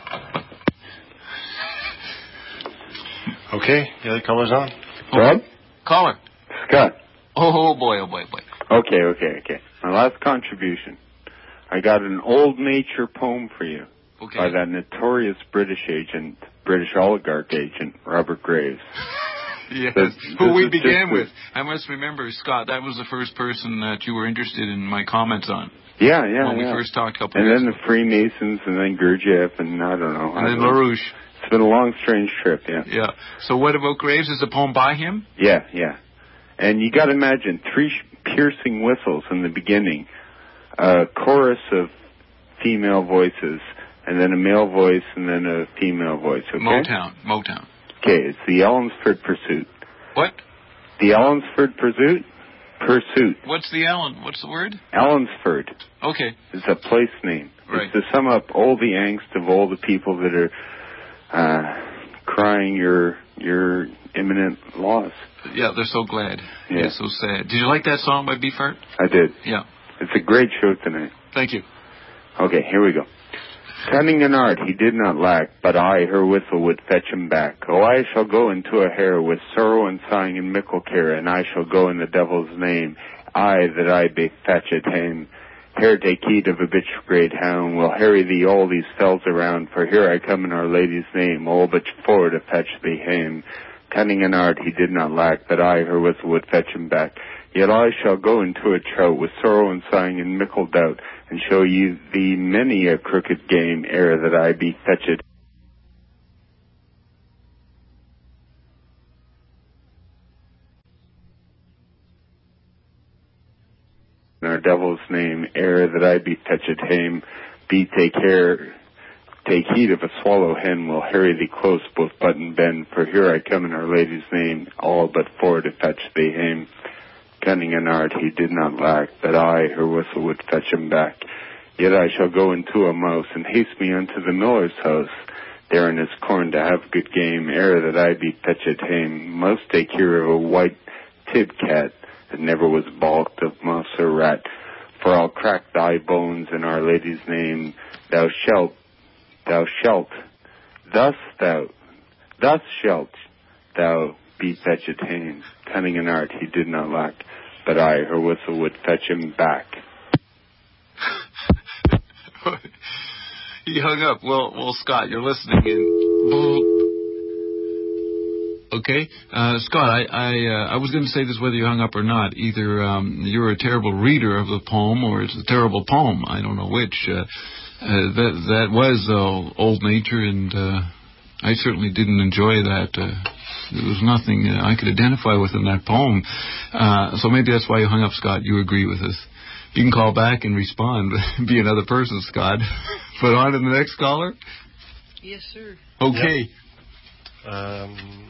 Okay, the other caller's on. Rob? Caller. Scott. Oh, boy, oh, boy, oh, boy. Okay, okay, okay. My last contribution. I got an old nature poem for you. Okay. By that notorious British agent, British oligarch agent, Robert Graves. Yes, this, who this we began just, with. I must remember, Scott, that was the first person that you were interested in my comments on. Yeah, yeah, When yeah. we first talked a couple And years then ago. the Freemasons, and then Gurdjieff, and I don't know. And then LaRouche. It's been a long, strange trip, yeah. Yeah. So what about Graves? Is the poem by him? Yeah, yeah. And you got to imagine three piercing whistles in the beginning, a chorus of female voices, and then a male voice, and then a female voice, okay? Motown, Motown. Okay, it's the Ellensford Pursuit. What? The Ellensford Pursuit? Pursuit. What's the Ellen? What's the word? Ellensford. Okay. It's a place name. Right. It's to sum up all the angst of all the people that are uh, crying your your imminent loss. Yeah, they're so glad. Yeah. Yeah, so sad. Did you like that song by Beefheart? I did. Yeah. It's a great show tonight. Thank you. Okay, here we go. Cunning and art he did not lack, but I, her whistle, would fetch him back. Oh, I shall go into a hair with sorrow and sighing and mickle care, and I shall go in the devil's name, I that I be fetched hame. Here take heed of a bitch great hound, will harry thee all these fells around, for here I come in Our Lady's name, all but forward to fetch thee hame. Cunning and art he did not lack, but I, her whistle, would fetch him back. Yet I shall go into a trout with sorrow and sighing and mickle doubt, and show you thee many a crooked game, ere that I be fetched. In our devil's name, ere that I be fetched hame, be take care, take heed of a swallow hen, will harry thee close, both butt and bend, for here I come in Our Lady's name, all but for to fetch thee hame. Cunning and art he did not lack, but I, her whistle, would fetch him back. Yet I shall go into a mouse, and haste me unto the miller's house, there in his corn to have good game, ere that I be fetched hame. Mouse take here of a white tib cat, that never was balked of mouse or rat, for I'll crack thy bones in Our Lady's name. Thou shalt, thou shalt, thus thou, thus shalt thou be fetched hame. Cunning and art he did not lack, but I, her whistle, would fetch him back. He hung up. Well, well, Scott, you're listening in. Okay, uh, Scott, I I, uh, I was going to say this whether you hung up or not. Either um, you're a terrible reader of the poem, or it's a terrible poem. I don't know which. Uh, uh, that that was uh, Old Nature, and uh, I certainly didn't enjoy that. Uh, there was nothing uh, I could identify with in that poem. Uh, so maybe that's why you hung up, Scott. You agree with us. You can call back and respond. Be another person, Scott. But on to the next caller. Yes, sir. Okay. Yep. Um...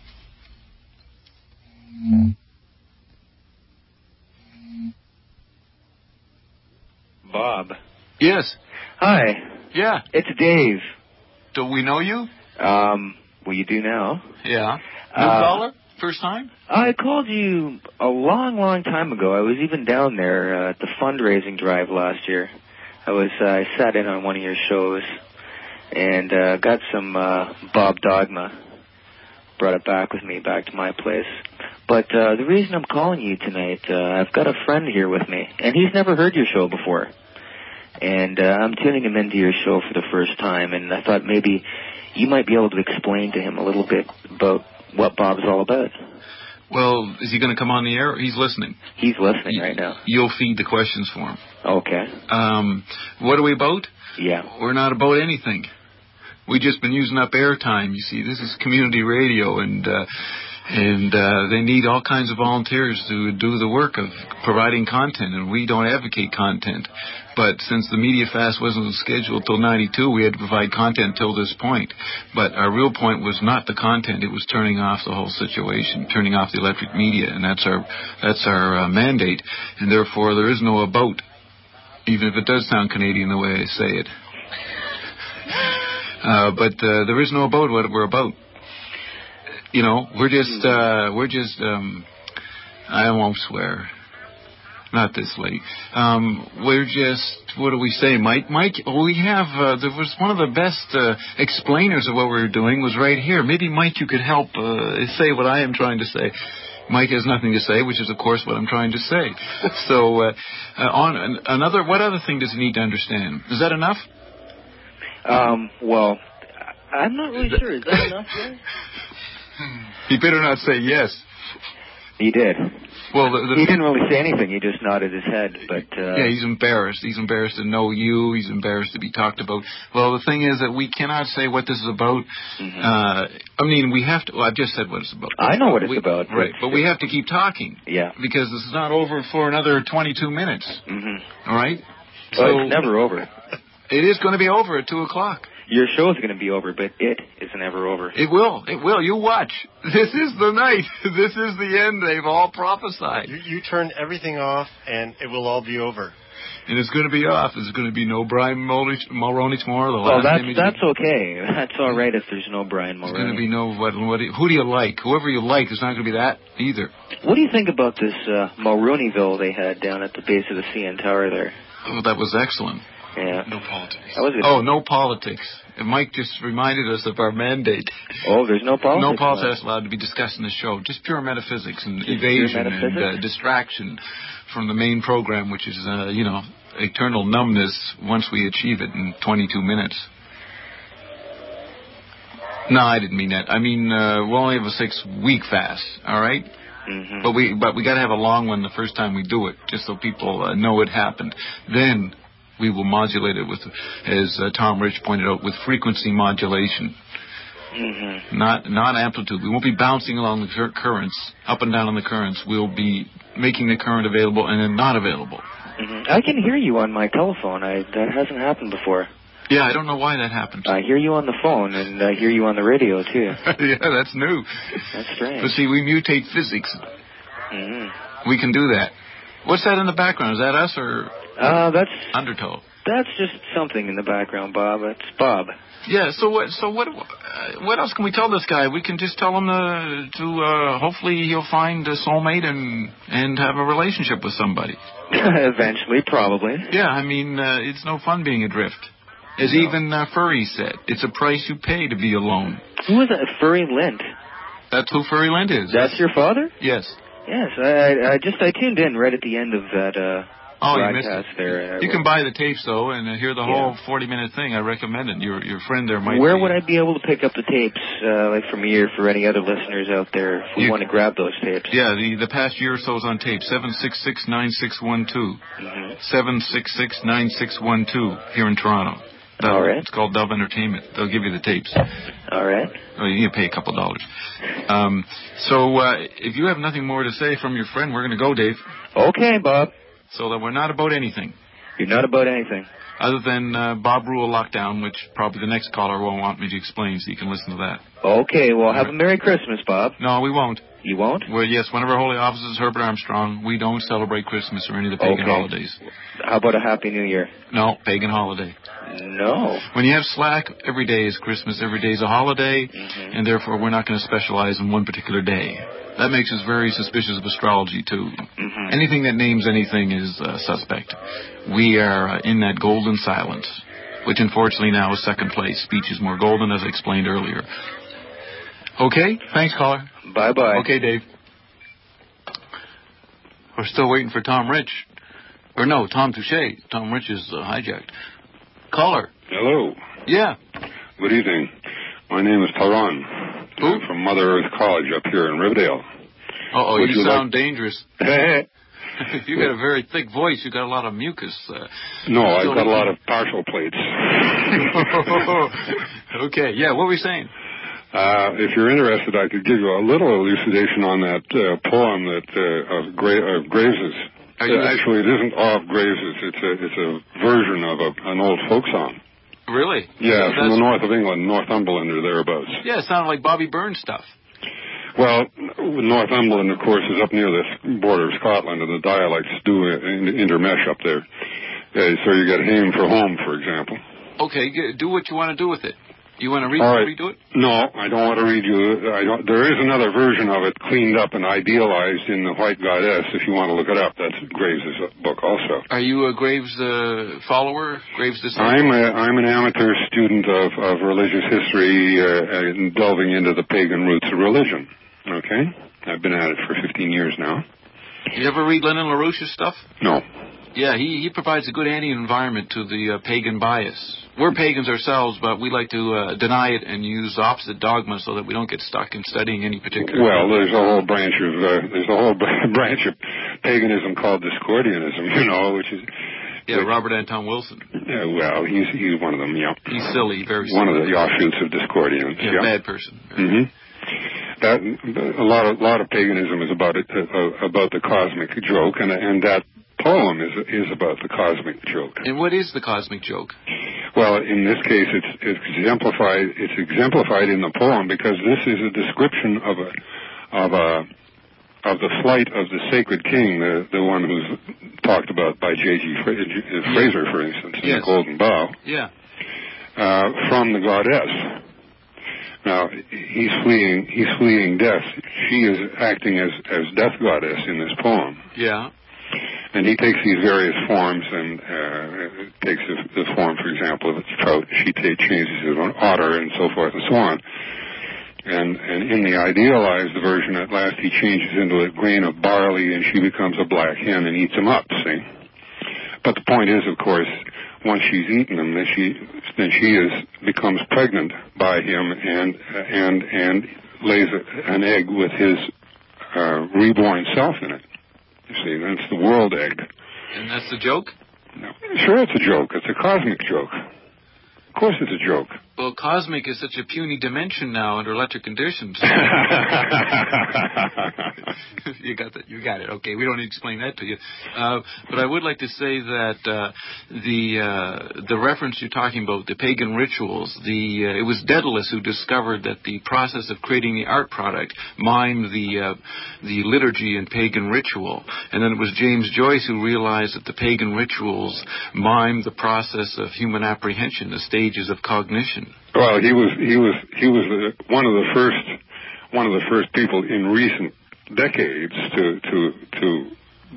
Bob. Yes. Hi. Yeah. It's Dave. Do we know you? Um, well, you do now. Yeah. New Uh, caller? First time? I called you a long, long time ago. I was even down there uh, at the fundraising drive last year. I was uh, I sat in on one of your shows and uh, got some uh, Bob Dogma. Brought it back with me back to my place. But uh, the reason I'm calling you tonight, uh, I've got a friend here with me, and he's never heard your show before. And uh, I'm tuning him into your show for the first time, and I thought maybe you might be able to explain to him a little bit about what Bob's all about. Well, is he going to come on the air? He's listening. He's listening right now. You'll feed the questions for him. Okay. Um, what are we about? Yeah. We're not about anything. We've just been using up airtime. You see, this is community radio, and uh, and uh, they need all kinds of volunteers to do the work of providing content, and we don't advocate content. But since the Media Fast wasn't scheduled till ninety-two, we had to provide content till this point. But our real point was not the content; it was turning off the whole situation, turning off the electric media, and that's our that's our uh, mandate. And therefore, there is no about, even if it does sound Canadian the way I say it. Uh, but uh, there is no about what we're about. You know, we're just uh, we're just um, I won't swear. Not this late. Um, we're just, what do we say, Mike? Mike, we have, uh, there was one of the best uh, explainers of what we were doing was right here. Maybe, Mike, you could help uh, say what I am trying to say. Mike has nothing to say, which is, of course, what I'm trying to say. So, uh, uh, on another, what other thing does he need to understand? Is that enough? Um, well, I'm not really sure. Is that enough, Gary? He better not say yes. He did. Well, the, the, he didn't really say anything. He just nodded his head. But uh, yeah, he's embarrassed. He's embarrassed to know you. He's embarrassed to be talked about. Well, the thing is that we cannot say what this is about. Mm-hmm. Uh, I mean, we have to. Well, I've just said what it's about. I know what it's we, about. Right, but we have to keep talking. Yeah. Because this is not over for another twenty-two minutes. Mm-hmm. All right. Well, so it's never over. It is going to be over at two o'clock. Your show is going to be over, but it isn't ever over. It will. It will. You watch. This is the night. This is the end. They've all prophesied. You, you turn everything off, and it will all be over. And it's going to be off. There's going to be no Brian Mulroney tomorrow. The well, last that's image that's okay. That's all right if there's no Brian Mulroney. There's going to be no what? what who do you like? Whoever you like, there's not going to be that either. What do you think about this uh, Mulroneyville they had down at the base of the C N Tower there? Oh, that was excellent. Yeah. No politics. I was Oh, no politics. And Mike just reminded us of our mandate. Oh, there's no politics. No politics allowed to be discussed in the show. Just pure metaphysics and Just evasion pure metaphysics? and uh, distraction from the main program, which is, uh, you know, eternal numbness once we achieve it in twenty-two minutes. No, I didn't mean that. I mean, uh, we'll only have a six-week fast, all right? Mm-hmm. But we but we got to have a long one the first time we do it, just so people uh, know it happened. Then we will modulate it with, as uh, Tom Rich pointed out, with frequency modulation, Mm-hmm. not not amplitude. We won't be bouncing along the cur- currents, up and down on the currents. We'll be making the current available and then not available. Mm-hmm. I can hear you on my telephone. I that hasn't happened before. Yeah, I don't know why that happens. I hear you on the phone, and I hear you on the radio, too. Yeah, that's new. That's strange. But see, we mutate physics. Mm-hmm. We can do that. What's that in the background? Is that us or Uh, that's Undertow? That's just something in the background, Bob. It's Bob. Yeah. So what? So what? Uh, what else can we tell this guy? We can just tell him to, to uh, hopefully he'll find a soulmate and and have a relationship with somebody. Eventually, probably. Yeah. I mean, uh, it's no fun being adrift. As No. even uh, Furry said, it's a price you pay to be alone. Who is that? Furry Lint. That's who Furry Lint is. That's your father? Yes. Yes. I, I just I tuned in right at the end of that uh, Oh, you missed broadcast it. there. You can buy the tapes though, and uh, hear the Yeah. whole forty-minute thing. I recommend it. Your your friend there might. Where be. would I be able to pick up the tapes, uh, like from you or for any other listeners out there, if we You- want to grab those tapes? Yeah, the the past year or so is on tape. Seven six six nine six one two. Mm-hmm. Seven six six nine six one two here in Toronto. Dove, All right. It's called Dove Entertainment. They'll give you the tapes. All right. Oh, you need to pay a couple dollars. Um, so uh, if you have nothing more to say from your friend, we're going to go, Dave. Okay, Bob. So that we're not about anything. You're not about anything. Other than uh, Bob Rule Lockdown, which probably the next caller won't want me to explain, so you can listen to that. Okay, well, have a Merry Christmas, Bob. No, we won't. You won't? Well, yes, one of our holy officers, Herbert Armstrong, we don't celebrate Christmas or any of the pagan Okay. holidays. How about a Happy New Year? No, pagan holiday. No. When you have slack, every day is Christmas, every day is a holiday, Mm-hmm. and therefore we're not going to specialize in one particular day. That makes us very suspicious of astrology, too. Mm-hmm. Anything that names anything is uh, suspect. We are uh, in that golden silence, which unfortunately now is second place. Speech is more golden, as I explained earlier. Okay, thanks, caller. Bye-bye. Okay, Dave. We're still waiting for Tom Rich. Or no, Tom Touche. Tom Rich is uh, hijacked. Caller. Hello. Yeah. Good evening. My name is Taran. Who? I'm from Mother Earth College up here in Riverdale. Uh-oh, Would you, you sound like- dangerous. You got a very thick voice. You got a lot of mucus. Uh, No, I've still- got a lot of partial plates. Okay, yeah, what were we saying? Uh, if you're interested, I could give you a little elucidation on that uh, poem that uh, of, Gra- of Graves's. Are you- Uh, actually, it isn't of Graves's. It's a it's a version of a, an old folk song. Really? Yeah, from the That's- north of England, Northumberland or thereabouts. Yeah, it sounded like Bobby Burns stuff. Well, Northumberland, of course, is up near the border of Scotland, and the dialects do in- intermesh up there. Uh, so you got hame for home, for example. Okay, g- do what you want to do with it. You want to read All right. redo it? No, I don't want to read you. I don't, there is another version of it cleaned up and idealized in The White Goddess, if you want to look it up. That's Graves' book also. Are you a Graves uh, follower? Graves disciple? I'm a, I'm an amateur student of, of religious history uh, and delving into the pagan roots of religion. Okay? I've been at it for fifteen years now. You ever read Lenin LaRouche's stuff? No. Yeah, he, he provides a good anti-environment to the uh, pagan bias. We're pagans ourselves, but we like to uh, deny it and use opposite dogma so that we don't get stuck in studying any particular... Well, there's a whole branch of uh, there's a whole branch of paganism called Discordianism, you know, which is Yeah, Robert Anton Wilson. yeah, well, he's he's one of them, yeah. He's silly, very silly. One of the offshoots of Discordians. Yeah, Yeah, bad person. hmm That a lot of lot of paganism is about it uh, about the cosmic joke, and and that poem is is about the cosmic joke. And what is the cosmic joke? Well, in this case, it's, it's exemplified. It's exemplified in the poem because this is a description of a of a of the flight of the sacred king, the the one who's talked about by J G Fraser, for instance, in Yes. The Golden Bough, Yeah. uh, from the goddess. Now he's fleeing. He's fleeing death. She is acting as as death goddess in this poem. Yeah. And he takes these various forms, and uh, takes the, the form, for example, of a trout. She t- changes it to an otter, and so forth and so on. And, and in the idealized version, at last he changes into a grain of barley, and she becomes a black hen and eats him up, see? But the point is, of course, once she's eaten him, then she, then she is, becomes pregnant by him and, and, and lays a, an egg with his uh, reborn self in it. You see, that's the world egg. And that's the joke? No. Sure, it's a joke. It's a cosmic joke. Of course it's a joke. Well, cosmic is such a puny dimension now under electric conditions. you got that? You got it. Okay, we don't need to explain that to you. Uh, but I would like to say that uh, the uh, the reference you're talking about, the pagan rituals, the uh, it was Daedalus who discovered that the process of creating the art product mimed the uh, the liturgy and pagan ritual, and then it was James Joyce who realized that the pagan rituals mimed the process of human apprehension, the stages of cognition. Well, he was he was he was the, one of the first one of the first people in recent decades to to to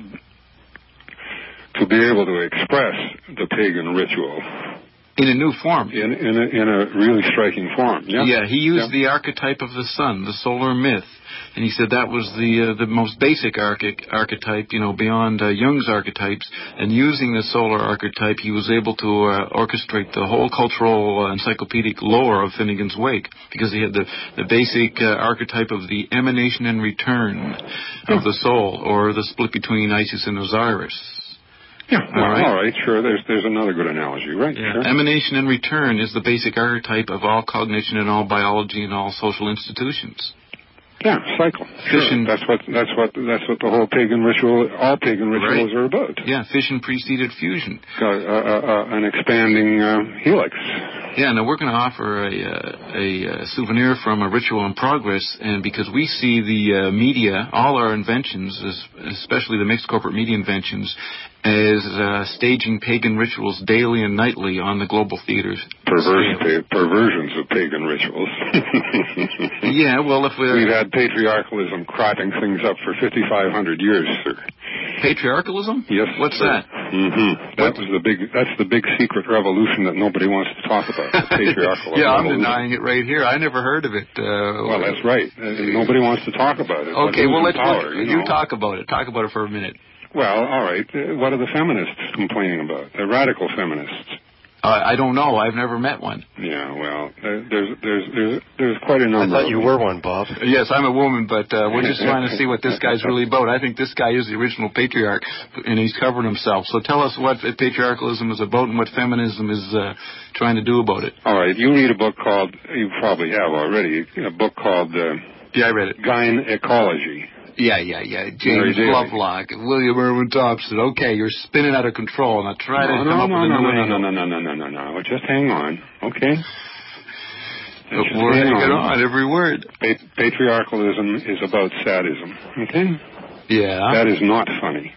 to be able to express the pagan ritual in a new form, in in a, in a really striking form. Yeah, yeah he used yeah. the archetype of the sun, the solar myth. And he said that was the uh, the most basic arche- archetype, you know, beyond uh, Jung's archetypes. And using the solar archetype, he was able to uh, orchestrate the whole cultural uh, encyclopedic lore of Finnegan's Wake, because he had the, the basic uh, archetype of the emanation and return of the soul, or the split between Isis and Osiris. Yeah, well, all right. all right, sure. There's there's another good analogy, right? Yeah. Sure. Emanation and return is the basic archetype of all cognition and all biology and all social institutions. Yeah, cycle. Sure. Fission. That's what that's what that's what the whole pagan ritual, all pagan rituals right. are about. Yeah, fission preceded fusion. Uh, uh, uh, an expanding uh, helix. Yeah, now we're going to offer a, uh, a, a souvenir from a ritual in progress, and because we see the uh, media, all our inventions, especially the mixed corporate media inventions, as uh, staging pagan rituals daily and nightly on the global theaters. Perverse, pa- perversions of pagan rituals. Yeah, well, if we're... We've had patriarchalism cropping things up for fifty-five hundred years, sir. Patriarchalism? Yes. What's sir. that? Mm-hmm. That was the big. That's the big secret revolution that nobody wants to talk about. The patriarchal yeah, I'm revolution. denying it right here. I never heard of it. Uh, well, that's right. Uh, nobody wants to talk about it. Okay, well, let's power, look, you, you know. talk about it. Talk about it for a minute. Well, all right. Uh, what are the feminists complaining about? The radical feminists. Uh, I don't know. I've never met one. Yeah, well, there, there's there's there's there's quite a number. I thought you were one, Bob. Yes, I'm a woman, but uh, we're just trying to see what this guy's really about. I think this guy is the original patriarch, and he's covered himself. So tell us what patriarchalism is about and what feminism is uh, trying to do about it. All right, you read a book called, you probably have already, a book called uh, yeah, I read it. Gynecology. Yeah, yeah, yeah. James Lovelock, William Irwin Thompson. Okay, you're spinning out of control. Now try no, to no, come up no, with a no, new no, angle. no, no, no, no, no, no, no. Just hang on, okay? But we're hanging on. on every word. Pa- patriarchalism is about sadism, okay? Yeah. That is not funny.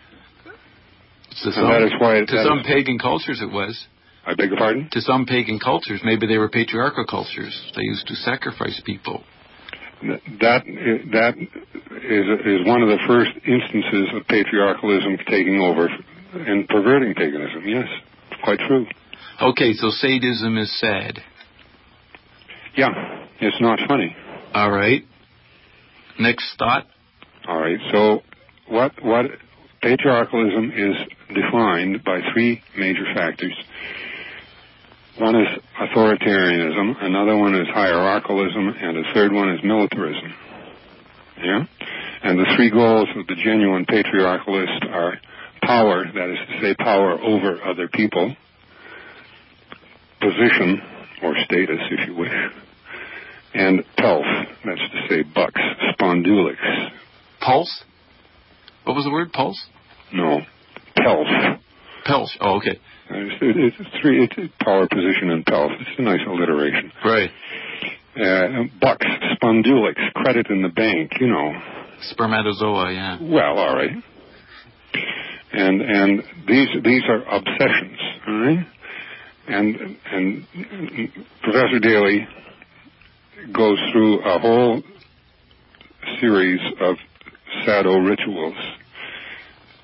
To some, that is why it, to some is, pagan cultures it was. I beg your pardon? To some pagan cultures, maybe they were patriarchal cultures. They used to sacrifice people. That that is is one of the first instances of patriarchalism taking over and perverting paganism. Yes, quite true. Okay, so sadism is sad. Yeah, it's not funny. All right. Next thought. All right. So what what patriarchalism is defined by three major factors. One is authoritarianism, another one is hierarchalism, and a third one is militarism. Yeah? And the three goals of the genuine patriarchalist are power, that is to say power over other people, position, or status if you wish, and pelf, that's to say bucks, spondulix. Pulse? What was the word, pulse? No, pelf. Pelf, oh, okay. It's, it's three. It's power, position, and pelf. It's a nice alliteration. Right. Uh, bucks, spondulix, credit in the bank. You know. Spermatozoa. Yeah. Well, all right. And and these these are obsessions. All right. And and Professor Daly goes through a whole series of sado rituals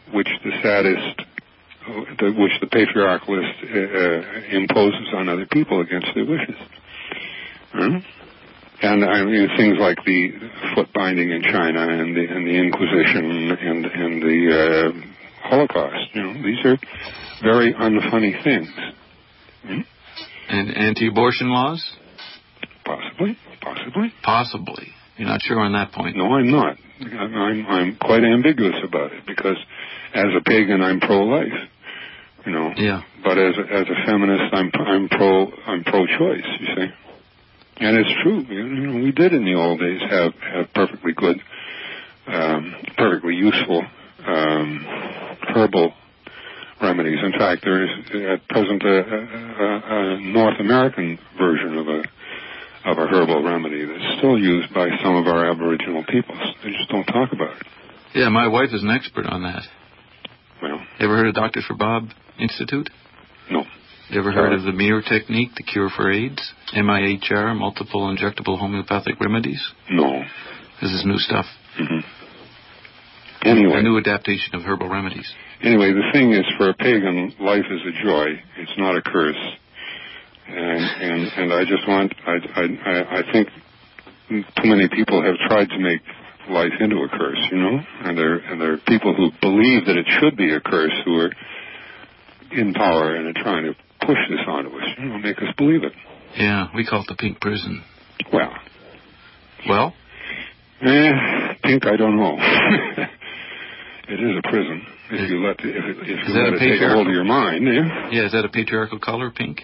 which the sadist, the, which the patriarchalist uh, uh, imposes on other people against their wishes. Hmm? And I mean things like the foot binding in China and the and the Inquisition and and the uh, Holocaust. You know, these are very unfunny things. Hmm? And anti-abortion laws? Possibly, possibly, possibly. You're not sure on that point? No, I'm not. I'm I'm quite ambiguous about it because, as a pagan, I'm pro-life. You know. Yeah. But as a, as a feminist, I'm I'm pro I'm pro-choice. You see. And it's true. You know, we did in the old days have, have perfectly good, um, perfectly useful um, herbal remedies. In fact, there is at present a, a, a North American version of a of a herbal remedy that's still used by some of our Aboriginal peoples. They just don't talk about it. Yeah, my wife is an expert on that. Well, ever heard of Doctors for Bob Institute? No. You ever heard of the M I R technique, the cure for AIDS? M I H R, multiple injectable homeopathic remedies? No. This is new stuff. Mm-hmm. Anyway. A new adaptation of herbal remedies. Anyway, the thing is, for a pagan, life is a joy. It's not a curse. And and, and I just want, I, I, I think too many people have tried to make life into a curse, you know? And there, and there are people who believe that it should be a curse who are in power and are trying to push this onto us, you know, make us believe it. Yeah, we call it the pink prison. Well. Well? Eh, pink, I don't know. It is a prison if is, you let the, if, if you let it take a hold of your mind. Yeah? Yeah, is that a patriarchal color, pink?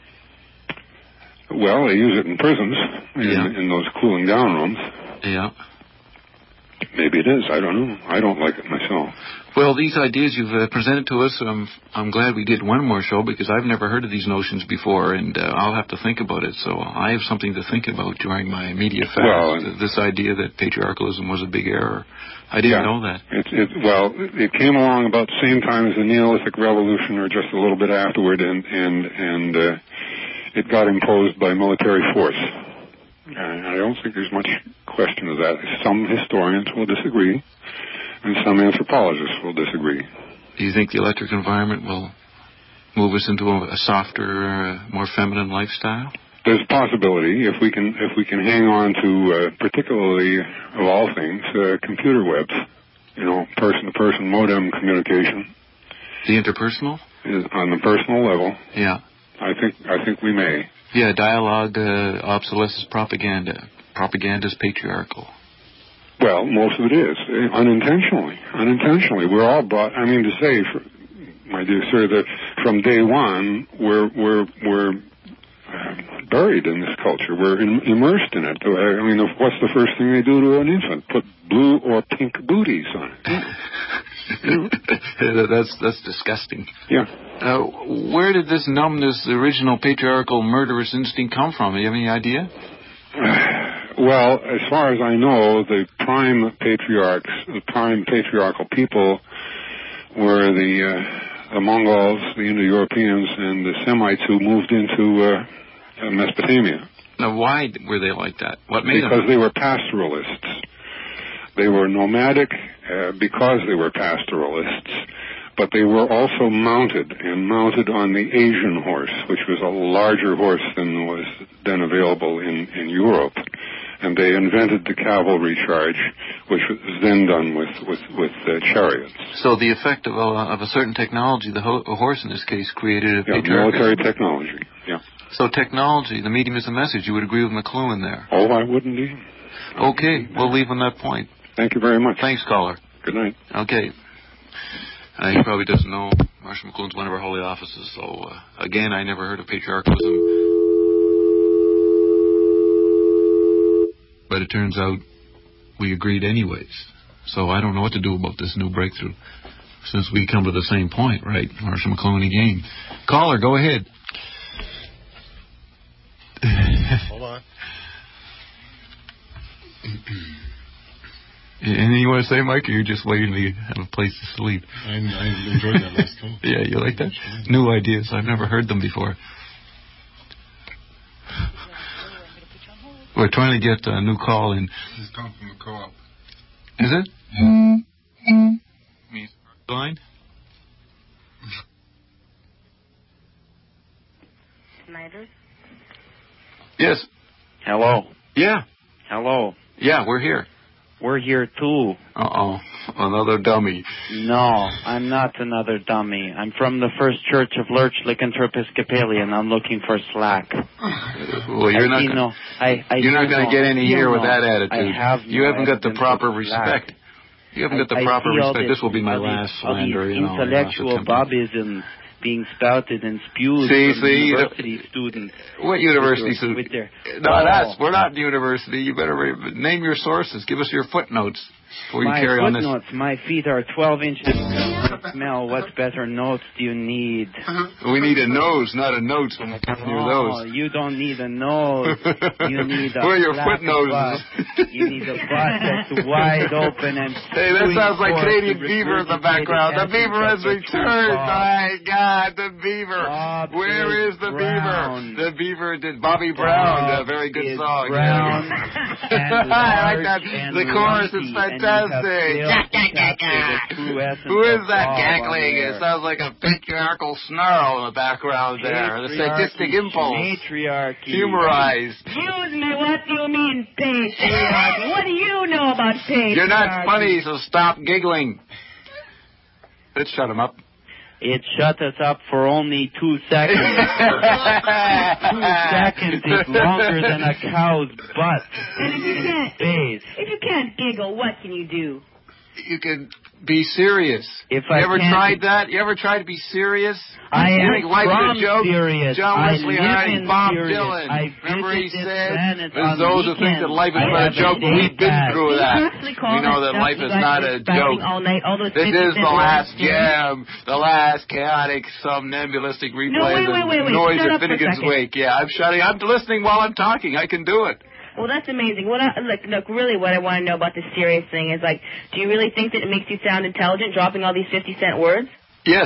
Well, they use it in prisons, in, yeah. in those cooling down rooms. Yeah. Maybe it is. I don't know. I don't like it myself. Well, these ideas you've uh, presented to us, um, I'm glad we did one more show because I've never heard of these notions before, and uh, I'll have to think about it. So I have something to think about during my media fast. Well, uh, this idea that patriarchalism was a big error. I didn't yeah, know that. It, it, well, it came along about the same time as the Neolithic Revolution, or just a little bit afterward, and and and uh, it got imposed by military force. And I don't think there's much question of that. Some historians will disagree, and some anthropologists will disagree. Do you think the electric environment will move us into a, a softer, uh, more feminine lifestyle? There's a possibility if we can if we can hang on to, uh, particularly of all things, uh, computer webs. You know, person-to-person modem communication. The interpersonal? Is on the personal level. Yeah. I think I think we may. Yeah, dialogue, uh, obsolescence, propaganda. Propaganda is patriarchal. Well, most of it is. Unintentionally. Unintentionally. We're all brought, I mean to say, for, my dear sir, that from day one, we're, we're, we're uh, buried in this culture. We're in, immersed in it. I mean, what's the first thing they do to an infant? Put blue or pink booties on it. that's that's disgusting. Yeah. Uh, where did this numbness, the original patriarchal murderous instinct, come from? Do you have any idea? Well, as far as I know, the prime patriarchs, the prime patriarchal people, were the uh, the Mongols, the Indo-Europeans, and the Semites who moved into uh, Mesopotamia. Now, why were they like that? What made because them? Because they were pastoralists. They were nomadic uh, because they were pastoralists, but they were also mounted, and mounted on the Asian horse, which was a larger horse than was then available in, in Europe. And they invented the cavalry charge, which was then done with, with, with uh, chariots. So the effect of a, of a certain technology, the ho- a horse in this case, created a yeah, military technology, yeah. So technology, the medium is the message. You would agree with McLuhan there? Oh, I wouldn't even. Okay, we'll leave on that point. Thank you very much. Thanks, caller. Good night. Okay. Uh, he probably doesn't know Marshall McLuhan's one of our holy offices. So, uh, again, I never heard of patriarchalism. But it turns out we agreed anyways. So I don't know what to do about this new breakthrough. Since we come to the same point, right? Marshall McLuhan again. Caller, go ahead. Hold on. Anything you want to say, Mike, or you're just waiting to have a place to sleep? I, I enjoyed that last call. Yeah, you like that? New ideas. I've never heard them before. We're trying to get a new call in. This is Tom from the co-op. Is it? Yeah. Me line? Yes. Hello. Yeah. Hello. Yeah, we're here. We're here too. Uh-oh. Another dummy. No, I'm not another dummy. I'm from the First Church of Lurch Lycanthrope Episcopalian. I'm looking for slack. Well, you're I not see gonna, no, I, I you're not going to get any here with that attitude. I have you no haven't got the evidence proper of respect. slack. You haven't got the I, proper I respect. This, this will be my all last these, all slander. these You know, intellectual Bobisms being spouted and spewed see, from see, university the, students. What university students? With their, no, oh. that's we're not university. You better re- name your sources. Give us your footnotes before you my carry on this. footnotes. My feet are twelve inches. Smell. What better notes do you need? We need a nose, not a notes when we come near Oh, those. you don't need a nose. You need a Where are your flat footnoses? butt. You need a butt that's wide open and. Hey, that sounds like Canadian beaver in the background. The beaver has returned. My God, the beaver. Bob Where is, is the Brown. beaver? The beaver did Bobby Brown. Bob A very good is song. Brown Yeah. and I like that. and The chorus is lumpy, fantastic. Who is that cackling? It sounds like a patriarchal snarl in the background there. The sadistic impulse. Matriarchy. Humorized. Excuse me, what do you mean patriarchy? What do you know about patriarchy? You're not funny, so stop giggling. Let's shut him up. It shut us up for only two seconds. Two seconds is longer than a cow's butt. And if you can't, Space. if you can't giggle, what can you do? You can be serious. If you I ever can't- tried that? You ever tried to be serious? I you am think life's from a joke? serious. John I Wesley live Harding, in Bob serious. Dylan. I Remember he visited said, planets there's on those who think that weekends. life is I not a have joke. a We've been date through Did you that. actually call We know that that stuff life you is guys not were a spouting joke. all night, all those This fifty is cent the words? last jam, the last chaotic, somnambulistic replay No, wait, of the wait, wait, wait. noise Shut of up for a Finnegan's second. Wake. Yeah, I'm shutting. I'm listening while I'm talking. I can do it. Well, that's amazing. What I, look, look, really what I want to know about this serious thing is, like, do you really think that it makes you sound intelligent, dropping all these fifty cent words? Yes.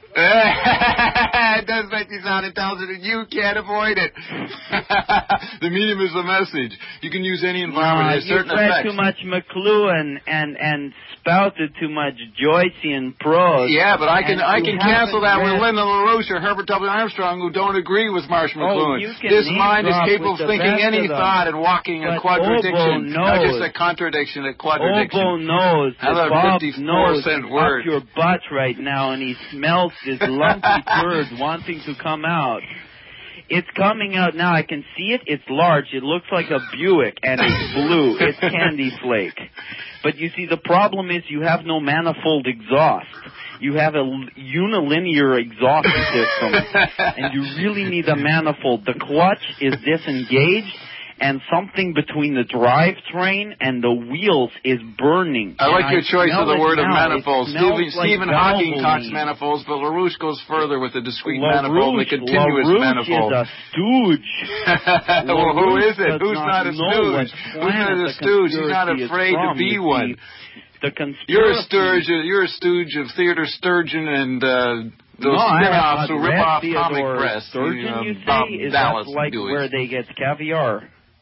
It does make you sound intelligent, and you can't avoid it. The medium is the message. You can use any environment. No, There's you certain read effects. too much McLuhan and and spouted too much Joycean prose. Yeah, but I can And I you can cancel that haven't with read- Lyndon LaRouche or Herbert W. Armstrong, who don't agree with Marsh Oh, McLuhan. you can This name mind is drop capable with of the thinking best any of them. thought and walking a But quadradiction. Obo Not just knows. a contradiction, a quadradiction. Obo knows How that about Bob fifty-four knows cent he's word? up your butt right now, and he smells this lumpy turd wanting to come out. It's coming out now. I can see it. It's large. It looks like a Buick, and it's blue. It's Candy Flake. But you see, the problem is you have no manifold exhaust. You have a l- unilinear exhaust system, and you really need a manifold. The clutch is disengaged, and something between the drivetrain and the wheels is burning. I like And your choice of smell the it word of now. It manifolds. smells Stephen, like Stephen Hawking Valvoline. talks manifolds, but LaRouche goes further with the discrete LaRouche, manifold and the continuous LaRouche manifold. is a stooge. Well, who LaRouche is it? does Who's not a know stooge? what Who's planet not a the stooge? He's not conspiracy is afraid to from. be You one. see, the conspiracy. You're a stooge. You're a stooge of Theodore Sturgeon and uh, those no, I spin-offs have who not rip read off Theodore Comic Press. Sturgeon, uh, you Bob say? Is Dallas that like doing. where they get caviar?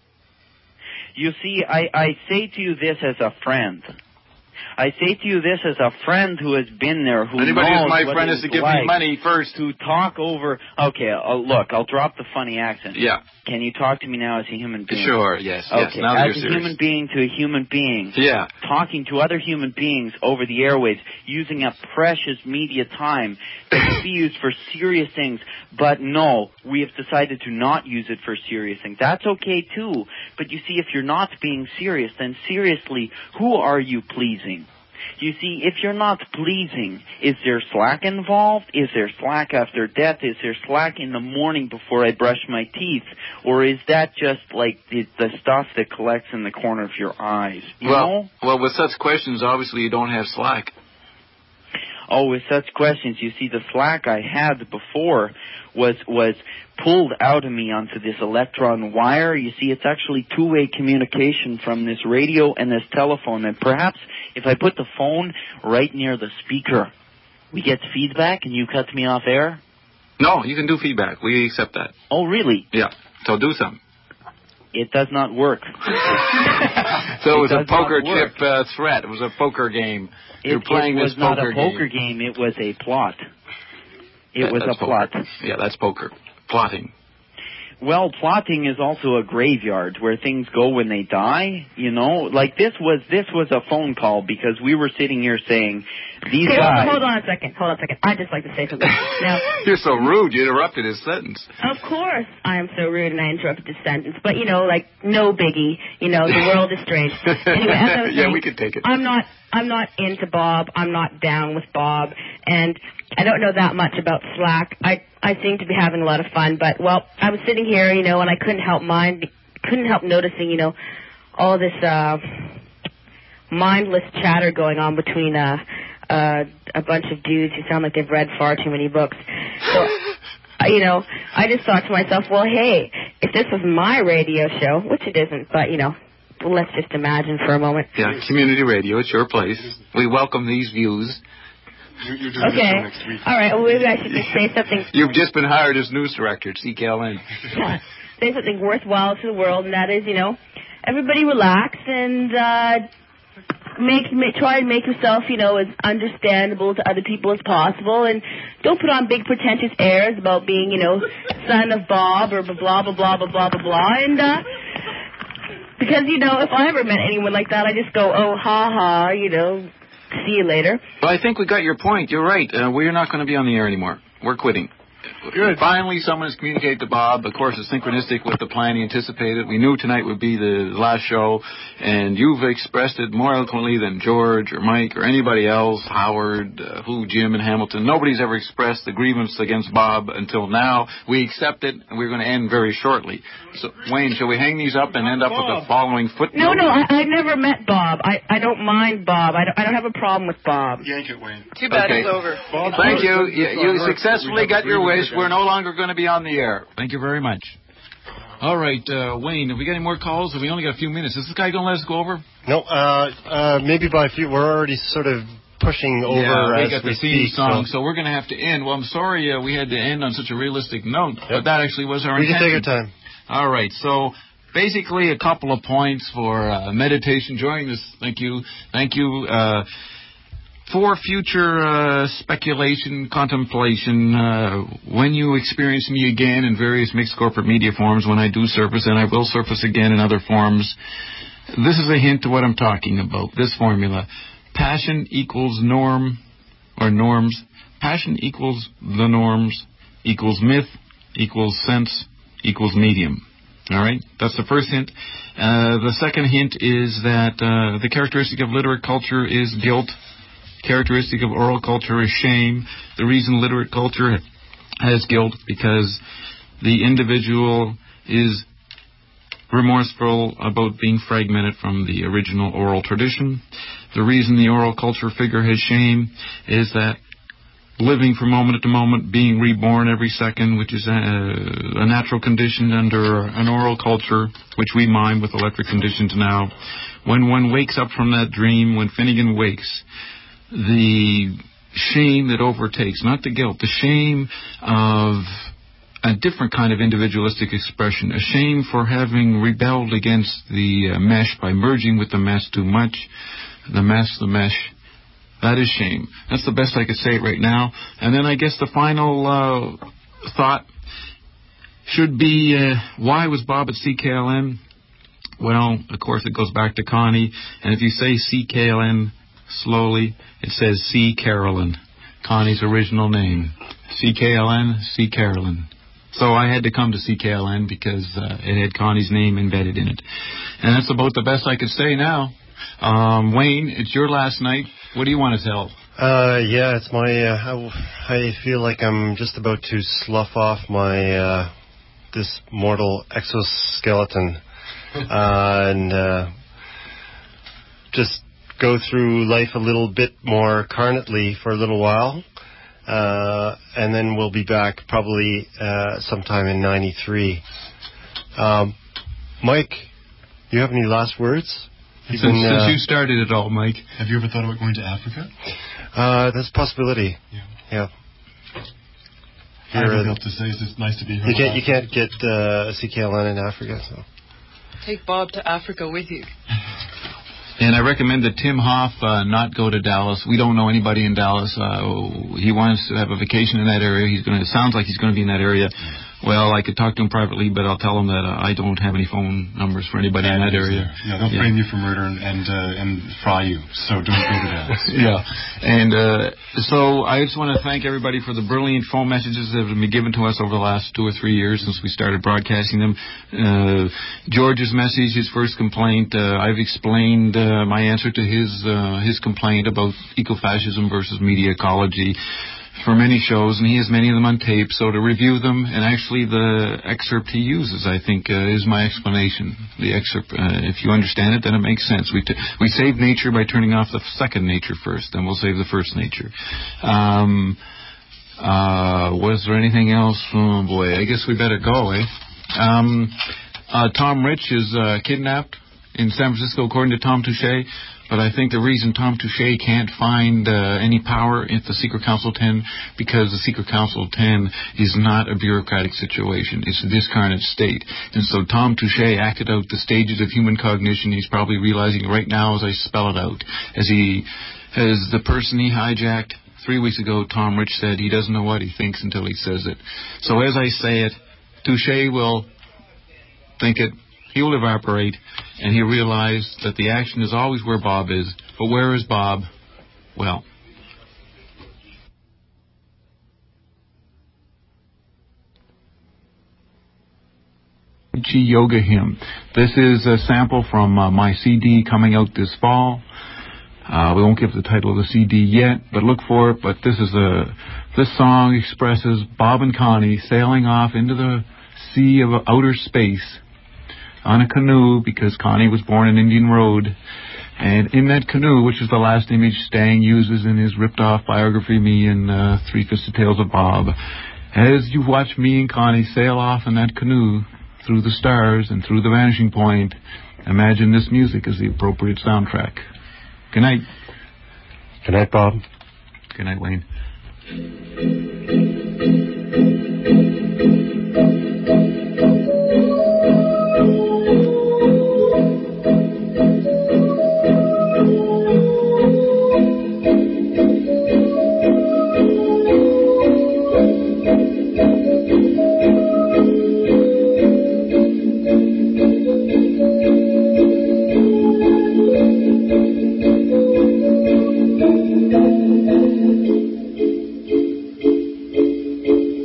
You see, I, I say to you this as a friend. I say to you this as a friend who has been there, who Anybody knows who's my what friend it's has to give like me money first. to talk over. Okay, uh, look, I'll drop the funny accent. Yeah. Can you talk to me now as a human being? Sure, yes, yes. Okay, Now that as you're a serious. human being to a human being. Yeah. Talking to other human beings over the airwaves, using a precious media time that could be used for serious things. But no, we have decided to not use it for serious things. That's okay too. But you see, if you're not being serious, then seriously, who are you pleasing? You see, if you're not pleasing, is there slack involved? Is there slack after death? Is there slack in the morning before I brush my teeth? Or is that just like the, the stuff that collects in the corner of your eyes? You well, know? well, with such questions, obviously you don't have slack. Oh, with such questions, you see, the slack I had before was was pulled out of me onto this electron wire. You see, it's actually two-way communication from this radio and this telephone. And perhaps if I put the phone right near the speaker, we get feedback and you cut me off air? No, you can do feedback. We accept that. Oh, really? Yeah. So do something. It does not work. So it was It a does not poker work. chip uh, threat. It was a poker game. It, You're playing it was this not poker a poker game. It was a plot. It Yeah, was that's a plot. poker. Yeah, that's poker. Plotting. well, plotting is also a graveyard where things go when they die, you know? Like, this was this was a phone call because we were sitting here saying, these Okay, guys... hold on a second. Hold on a second. I'd just like to say something. Now, You're so rude. You interrupted his sentence. of course I am so rude and I interrupted the sentence, but, you know, like, no biggie. You know, the world is strange. Anyway, as I was yeah, saying, we could take it. I'm not, I'm not into Bob. I'm not down with Bob. And I don't know that much about Slack. I, I seem to be having a lot of fun, but, well, I was sitting here, you know, and I couldn't help mind, couldn't help noticing, you know, all this, uh, mindless chatter going on between, uh, uh, a bunch of dudes who sound like they've read far too many books. So, uh, you know, I just thought to myself, well, hey, if this was my radio show, which it isn't, but, you know, let's just imagine for a moment. Yeah, community radio, it's your place. We welcome these views. You're, you're doing Okay. this show next week. All right, well, maybe I should just say something. You've just been hired as news director at C K L N. Say something worthwhile to the world, and that is, you know, everybody relax and uh, make, make try and make yourself, you know, as understandable to other people as possible, and don't put on big pretentious airs about being, you know, son of Bob or blah blah blah blah blah blah blah. And uh, because, you know, if I ever met anyone like that, I just go, oh ha ha, you know, see you later. Well, I think we got your point. You're right. Uh, we're not going to be on the air anymore. We're quitting. Good. Finally, someone has communicated to Bob. Of course, it's synchronistic with the plan he anticipated. We knew tonight would be the last show, and you've expressed it more eloquently than George or Mike or anybody else, Howard, uh, who, Jim and Hamilton. Nobody's ever expressed the grievance against Bob until now. We accept it, and we're going to end very shortly. So, Wayne, shall we hang these up and end up with the following footnote? No, no, I, I never met Bob. I, I don't mind Bob. I don't, I don't have a problem with Bob. Yank it, Wayne. Too bad Okay. it's over. Bob, Thank you. Bob, You, Bob, you Bob, successfully we have got your agreement wish. again. We're no longer going to be on the air. Thank you very much. All right, uh, Wayne, have we got any more calls? We only got a few minutes. Is this guy going to let us go over? No, uh, uh, maybe by a few. We're already sort of pushing over yeah, we as got we the theme speak, song, so so we're going to have to end. Well, I'm sorry uh, we had to end on such a realistic note, Yep. but that actually was our we can intention. take our time. All right, so basically a couple of points for uh, meditation. Join us. Thank you. Thank you. Uh, for future uh, speculation, contemplation, uh, when you experience me again in various mixed corporate media forms, when I do surface, and I will surface again in other forms, this is a hint to what I'm talking about, this formula. Passion equals norm, or norms. Passion equals the norms, equals myth, equals sense, equals medium. All right? That's the first hint. Uh, the second hint is that uh, the characteristic of literate culture is guilt. Characteristic of oral culture is shame. The reason literate culture has guilt because the individual is remorseful about being fragmented from the original oral tradition. The reason the oral culture figure has shame is that living from moment to moment, being reborn every second, which is a, a natural condition under an oral culture, which we mime with electric conditions now. When one wakes up from that dream, when Finnegan wakes, the shame that overtakes, not the guilt, the shame of a different kind of individualistic expression, a shame for having rebelled against the uh, mesh by merging with the mess too much, the mess, the mesh. That is shame. That's the best I could say right now. And then I guess the final uh, thought should be, uh, why was Bob at C K L N? Well, of course, it goes back to Connie. And if you say C K L N slowly, it says C. Carolyn, Connie's original name. C K L N, C. Carolyn. So I had to come to C K L N because uh, it had Connie's name embedded in it. And that's about the best I could say now. Um, Wayne, it's your last night. What do you want to tell? Uh, yeah, it's my, uh, I, I feel like I'm just about to slough off my, uh, this mortal exoskeleton, uh, and, uh, just go through life a little bit more carnately for a little while, uh, and then we'll be back probably, uh, sometime in ninety-three. Um, Mike, do you have any last words? Since, Been, since uh, you started it all, Mike. Have you ever thought about going to Africa? Uh, that's a possibility. Yeah. Yeah. I You're, don't uh, have to say it's just nice to be here. You can't, you can't get uh, C K L N in Africa, so. Take Bob to Africa with you. And I recommend that Tim Hoff uh, not go to Dallas. We don't know anybody in Dallas. Uh, he wants to have a vacation in that area. He's going to. It sounds like he's going to be in that area. Well, I could talk to him privately, but I'll tell him that uh, I don't have any phone numbers for anybody in that area. Yeah, they'll yeah. frame you for murder and and, uh, and fry you, so don't go to that. Yeah, and uh, so I just want to thank everybody for the brilliant phone messages that have been given to us over the last two or three years since we started broadcasting them. Uh, George's message, his first complaint, uh, I've explained uh, my answer to his uh, his complaint about ecofascism versus media ecology for many shows, and he has many of them on tape, so to review them, and actually the excerpt he uses, I think, uh, is my explanation. The excerpt, uh, if you understand it, then it makes sense. We, t- we save nature by turning off the second nature first, then we'll save the first nature. Um, uh, was there anything else? Oh, boy, I guess we better go, eh? Um, uh, Tom Rich is uh, kidnapped in San Francisco, according to Tom Touche. But I think the reason Tom Touche can't find uh, any power at the Secret Council ten, because the Secret Council ten is not a bureaucratic situation. It's a discarnate state. And so Tom Touche acted out the stages of human cognition. He's probably realizing right now as I spell it out. As he, as the person he hijacked three weeks ago, Tom Rich said he doesn't know what he thinks until he says it. So as I say it, Touche will think it. He will evaporate, and he'll realize that the action is always where Bob is. But where is Bob? Well, Chi Yoga Hymn. This is a sample from uh, my C D coming out this fall. Uh, we won't give the title of the C D yet, but look for it. But this is a this song expresses Bob and Connie sailing off into the sea of outer space on a canoe, because Connie was born in Indian Road. And in that canoe, which is the last image Stang uses in his ripped-off biography, me and uh, Three Fisted Tales of Bob, as you watch me and Connie sail off in that canoe through the stars and through the vanishing point, imagine this music as the appropriate soundtrack. Good night. Good night, Bob. Good night, Wayne. Thank you.